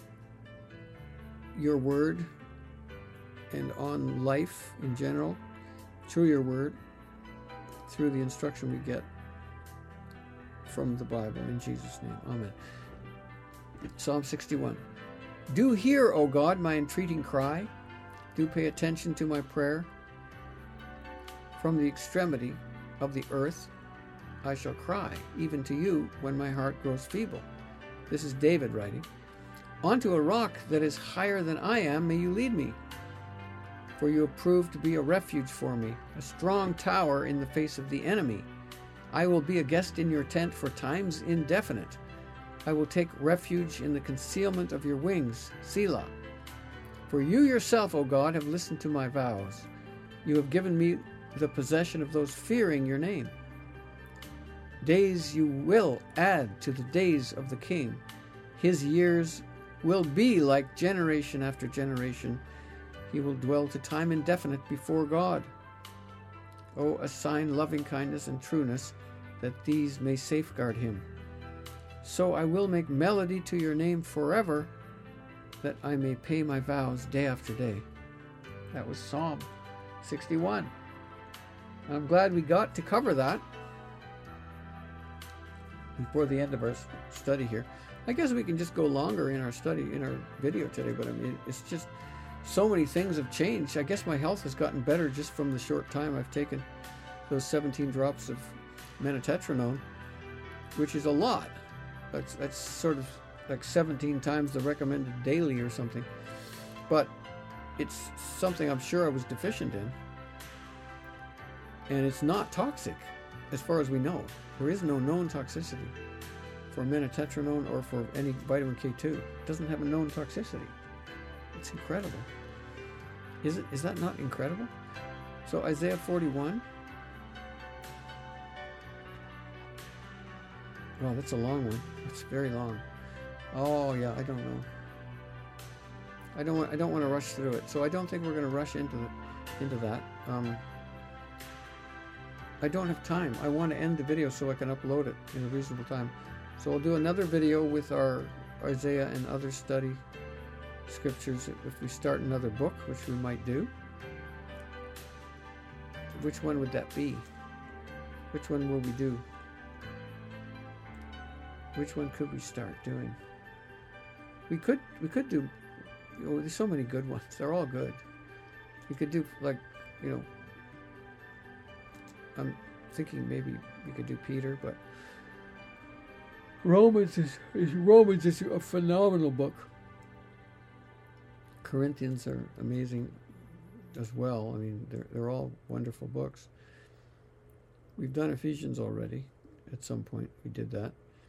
your word and on life in general through your word, through the instruction we get from the Bible. In Jesus' name, amen. Psalm 61. Do hear, O God, my entreating cry. Do pay attention to my prayer. From the extremity of the earth I shall cry, even to you when my heart grows feeble. This is David writing. Onto a rock that is higher than I am may you lead me. For you have proved to be a refuge for me, a strong tower in the face of the enemy. I will be a guest in your tent for times indefinite. I will take refuge in the concealment of your wings, Selah. For you yourself, O God, have listened to my vows. You have given me the possession of those fearing your name. Days you will add to the days of the king. His years will be like generation after generation. He will dwell to time indefinite before God. Oh, assign loving kindness and trueness, that these may safeguard him. So I will make melody to your name forever, that I may pay my vows day after day. That was Psalm 61. I'm glad we got to cover that before the end of our study here. I guess we can just go longer in our study, in our video today, but I mean, it's just so many things have changed. I guess my health has gotten better just from the short time I've taken those 17 drops of menotetronone, which is a lot. That's sort of like 17 times the recommended daily or something. But it's something I'm sure I was deficient in. And it's not toxic, as far as we know. There is no known toxicity for menotetronone or for any vitamin K2. It doesn't have a known toxicity. It's incredible. Is that not incredible? So Isaiah 41. Wow, that's a long one. It's very long. Oh yeah, I don't know. I don't want to rush through it. So I don't think we're going to rush into that. I don't have time. I want to end the video so I can upload it in a reasonable time. So I'll do another video with our Isaiah and other study scriptures if we start another book, which we might do. Which one would that be? Which one will we do? Which one could we start doing? We could do, there's so many good ones. They're all good. We could do, like, I'm thinking maybe we could do Peter, but Romans is a phenomenal book. Corinthians are amazing as well. I mean, they're all wonderful books. We've done Ephesians already. At some point, we did that.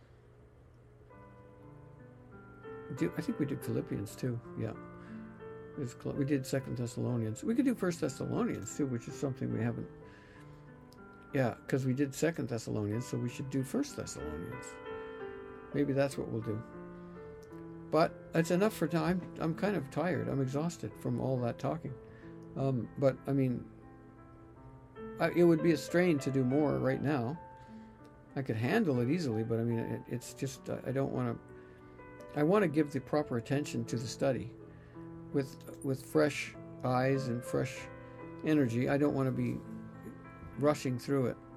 I think we did Philippians too. Yeah, we did 2 Thessalonians. We could do 1 Thessalonians too, which is something we haven't. Yeah, because we did 2 Thessalonians, so we should do 1 Thessalonians. Maybe that's what we'll do. But that's enough for time. I'm kind of tired. I'm exhausted from all that talking. But I mean, it would be a strain to do more right now. I could handle it easily, but I mean, it's just I don't want to. I want to give the proper attention to the study with fresh eyes and fresh energy. I don't want to be rushing through it.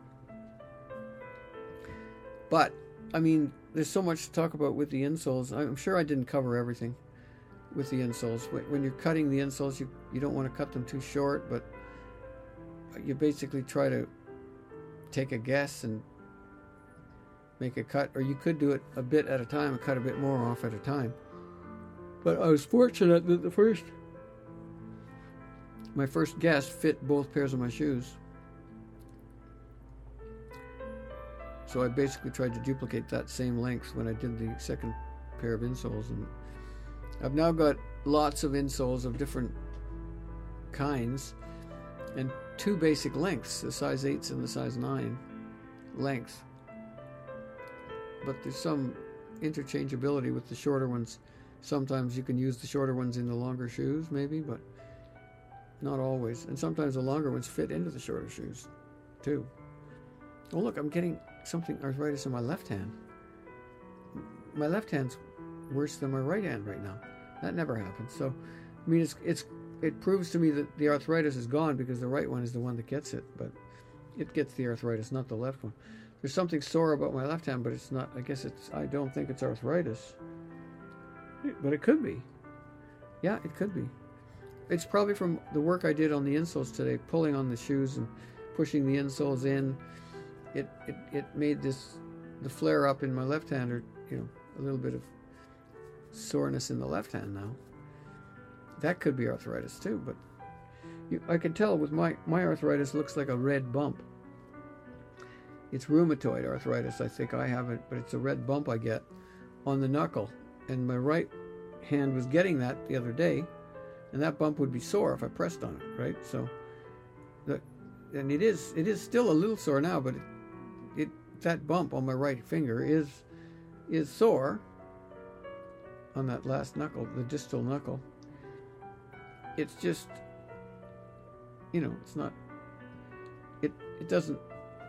But, I mean, there's so much to talk about with the insoles. I'm sure I didn't cover everything with the insoles. When you're cutting the insoles, you don't want to cut them too short, but you basically try to take a guess and make a cut, or you could do it a bit at a time and cut a bit more off at a time. But I was fortunate that my first guess fit both pairs of my shoes. So I basically tried to duplicate that same length when I did the second pair of insoles, and I've now got lots of insoles of different kinds and two basic lengths, the size 8s and the size 9 length. But there's some interchangeability with the shorter ones. Sometimes you can use the shorter ones in the longer shoes, maybe, but not always. And sometimes the longer ones fit into the shorter shoes, too. Oh, look, I'm getting something arthritis in my left hand. My left hand's worse than my right hand right now. That never happens. So, I mean, it proves to me that the arthritis is gone because the right one is the one that gets it. But it gets the arthritis, not the left one. There's something sore about my left hand, but it's not. I don't think it's arthritis. But it could be. Yeah, it could be. It's probably from the work I did on the insoles today, pulling on the shoes and pushing the insoles in. It made the flare up in my left hand, or a little bit of soreness in the left hand now. That could be arthritis too, but I can tell with my arthritis looks like a red bump. It's rheumatoid arthritis, I think I have it, but it's a red bump I get on the knuckle. And my right hand was getting that the other day, and that bump would be sore if I pressed on it, right? So, and it is still a little sore now, but that bump on my right finger is sore on that last knuckle, the distal knuckle. It's just, it's not, it doesn't,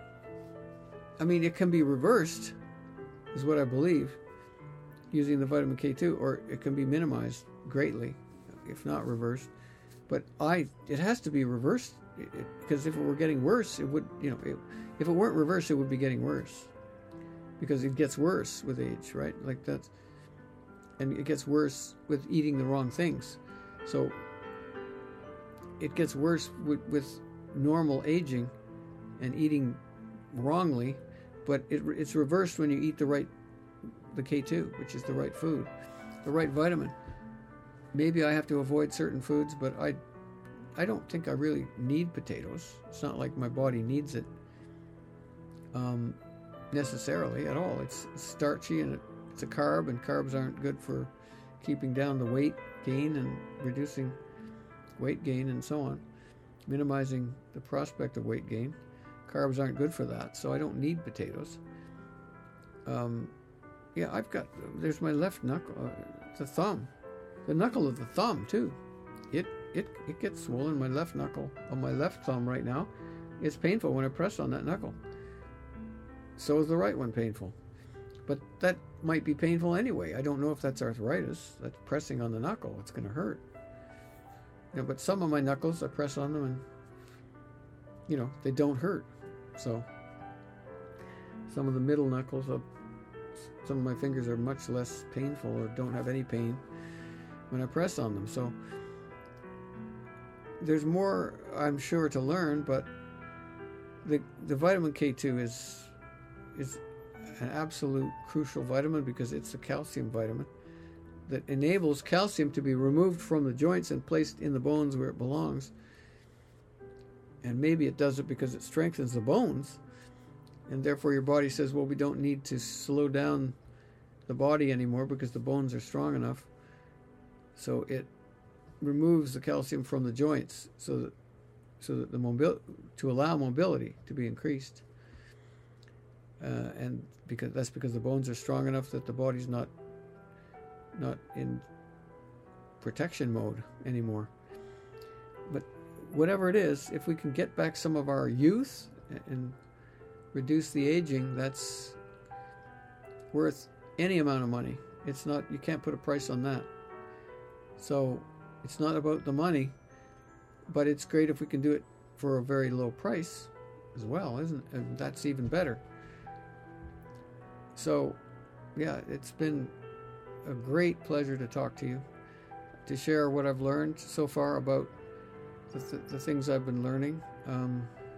I mean, it can be reversed, is what I believe, using the vitamin K2, or it can be minimized greatly, if not reversed. But it has to be reversed, because if it were getting worse, it would, if it weren't reversed, it would be getting worse, because it gets worse with age, right? Like that's, and it gets worse with eating the wrong things. So it gets worse with normal aging and eating wrongly, but it's reversed when you eat the K2, which is the right food, the right vitamin. Maybe I have to avoid certain foods, but I don't think I really need potatoes. It's not like my body needs it necessarily at all. It's starchy and it's a carb, and carbs aren't good for keeping down the weight gain and reducing weight gain and so on, minimizing the prospect of weight gain. Carbs aren't good for that, so I don't need potatoes. Yeah, there's my left knuckle, the thumb, the knuckle of the thumb too. It gets swollen. My left knuckle on my left thumb right now, it's painful when I press on that knuckle. So is the right one painful, but that might be painful anyway. I don't know if that's arthritis. That's pressing on the knuckle. It's going to hurt. But some of my knuckles, I press on them and they don't hurt. So some of the middle knuckles, some of my fingers are much less painful or don't have any pain when I press on them. So there's more, I'm sure, to learn, but the vitamin K2 is an absolute crucial vitamin because it's a calcium vitamin that enables calcium to be removed from the joints and placed in the bones where it belongs. And maybe it does it because it strengthens the bones, and therefore your body says, well, we don't need to slow down the body anymore because the bones are strong enough. So it removes the calcium from the joints so that to allow mobility to be increased. And because the bones are strong enough that the body's not in protection mode anymore. But whatever it is, if we can get back some of our youth and reduce the aging, that's worth any amount of money. It's not, you can't put a price on that. So it's not about the money, but it's great if we can do it for a very low price as well, isn't it? And that's even better. So yeah, it's been a great pleasure to talk to you, to share what I've learned so far about the things I've been learning.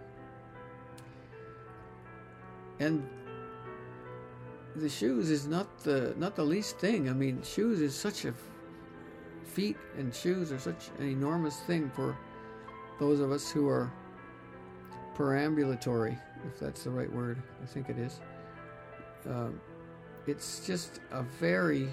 And the shoes is not the least thing. I mean, shoes is such a feet and shoes are such an enormous thing for those of us who are perambulatory, if that's the right word. I think it is. It's just a very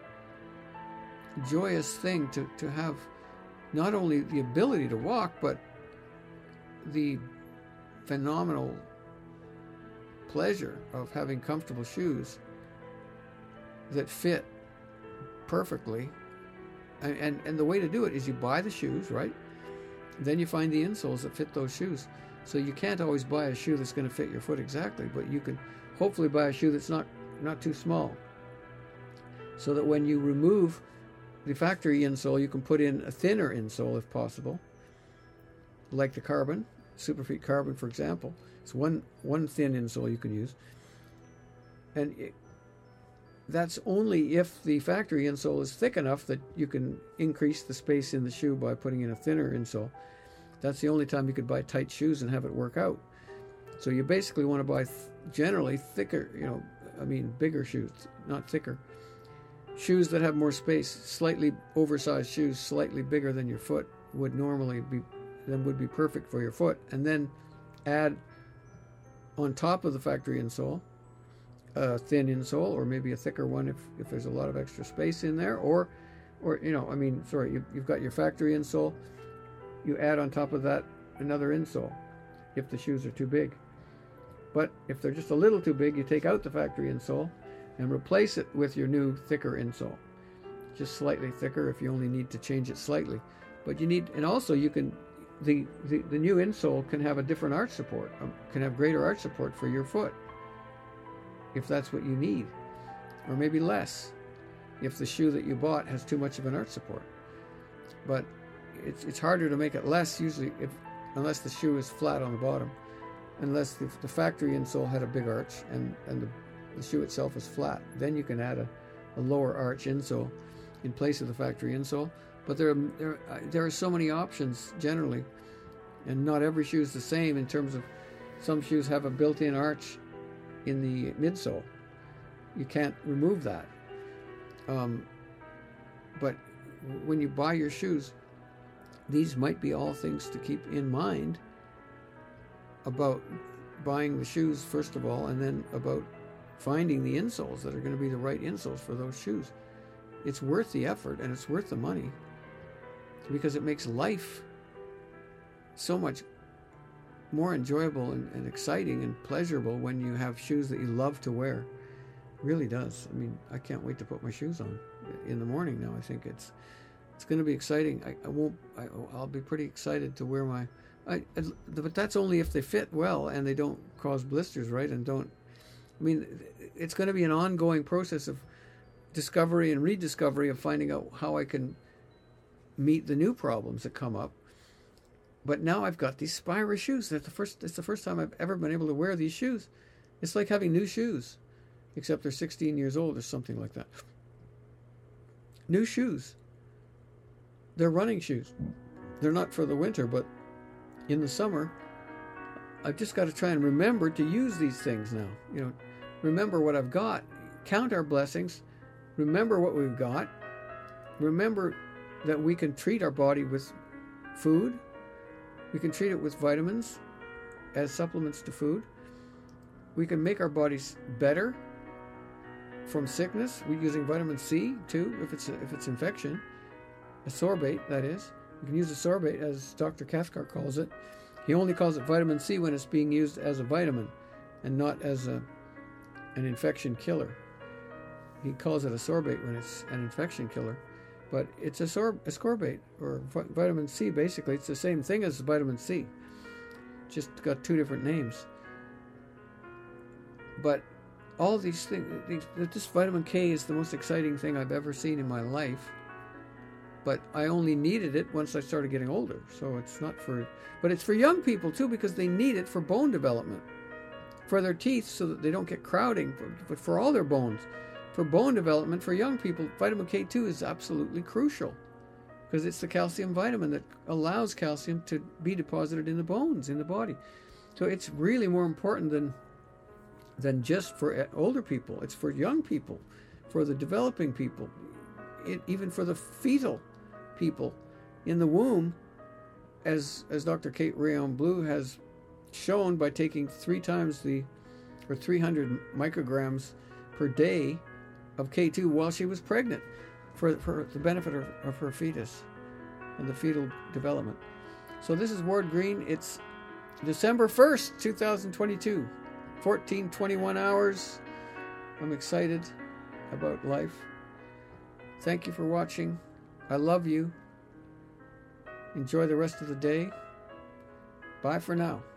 joyous thing to have not only the ability to walk, but the phenomenal pleasure of having comfortable shoes that fit perfectly. And the way to do it is you buy the shoes, right? Then you find the insoles that fit those shoes. So you can't always buy a shoe that's going to fit your foot exactly, but you can hopefully buy a shoe that's not too small. So that when you remove the factory insole, you can put in a thinner insole if possible, like the Carbon, Superfeet Carbon, for example. It's one thin insole you can use. And that's only if the factory insole is thick enough that you can increase the space in the shoe by putting in a thinner insole. That's the only time you could buy tight shoes and have it work out. So you basically want to buy generally thicker, bigger shoes, not thicker. Shoes that have more space, slightly oversized shoes, slightly bigger than your foot would be perfect for your foot. And then add on top of the factory insole a thin insole, or maybe a thicker one if there's a lot of extra space in there, you've got your factory insole, you add on top of that another insole if the shoes are too big. But if they're just a little too big, you take out the factory insole and replace it with your new thicker insole, just slightly thicker if you only need to change it slightly. But the new insole can have a different arch support, can have greater arch support for your foot, if that's what you need, or maybe less if the shoe that you bought has too much of an arch support. But it's harder to make it less usually unless the shoe is flat on the bottom, unless the factory insole had a big arch and the shoe itself is flat. Then you can add a lower arch insole in place of the factory insole. But there are so many options generally, and not every shoe is the same in terms of some shoes have a built-in arch in the midsole. You can't remove that. But when you buy your shoes, these might be all things to keep in mind about buying the shoes, first of all, and then about finding the insoles that are going to be the right insoles for those shoes. It's worth the effort and it's worth the money, because it makes life so much more enjoyable and exciting and pleasurable when you have shoes that you love to wear. It really does. I mean, I can't wait to put my shoes on in the morning now. I think it's going to be exciting. I'll be pretty excited to wear but that's only if they fit well and they don't cause blisters, right? It's going to be an ongoing process of discovery and rediscovery of finding out how I can meet the new problems that come up. But now I've got these Spira shoes. It's the first time I've ever been able to wear these shoes. It's like having new shoes, except they're 16 years old or something like that. New shoes. They're running shoes. They're not for the winter, but in the summer, I've just got to try and remember to use these things now. Remember what I've got. Count our blessings. Remember what we've got. Remember that we can treat our body with food. We can treat it with vitamins as supplements to food. We can make our bodies better from sickness. We're using vitamin C too, if it's infection. Ascorbate, that is. You can use ascorbate, as Dr. Cathcart calls it. He only calls it vitamin C when it's being used as a vitamin and not as an infection killer. He calls it ascorbate when it's an infection killer. But it's ascorbate, or vitamin C, basically. It's the same thing as vitamin C. Just got two different names. But all these things, this vitamin K is the most exciting thing I've ever seen in my life. But I only needed it once I started getting older. So it's not but it's for young people too, because they need it for bone development. For their teeth, so that they don't get crowding, but for all their bones. For bone development, for young people, vitamin K2 is absolutely crucial, because it's the calcium vitamin that allows calcium to be deposited in the bones, in the body. So it's really more important than than just for older people. It's for young people, for the developing people, even for the fetal people in the womb, as Dr. Kate Rayon-Bleu has shown by taking 300 micrograms per day of K2 while she was pregnant for the benefit of her fetus and the fetal development. So this is Ward Green. It's December 1st, 2022, 14:21 hours. I'm excited about life. Thank you for watching. I love you. Enjoy the rest of the day. Bye for now.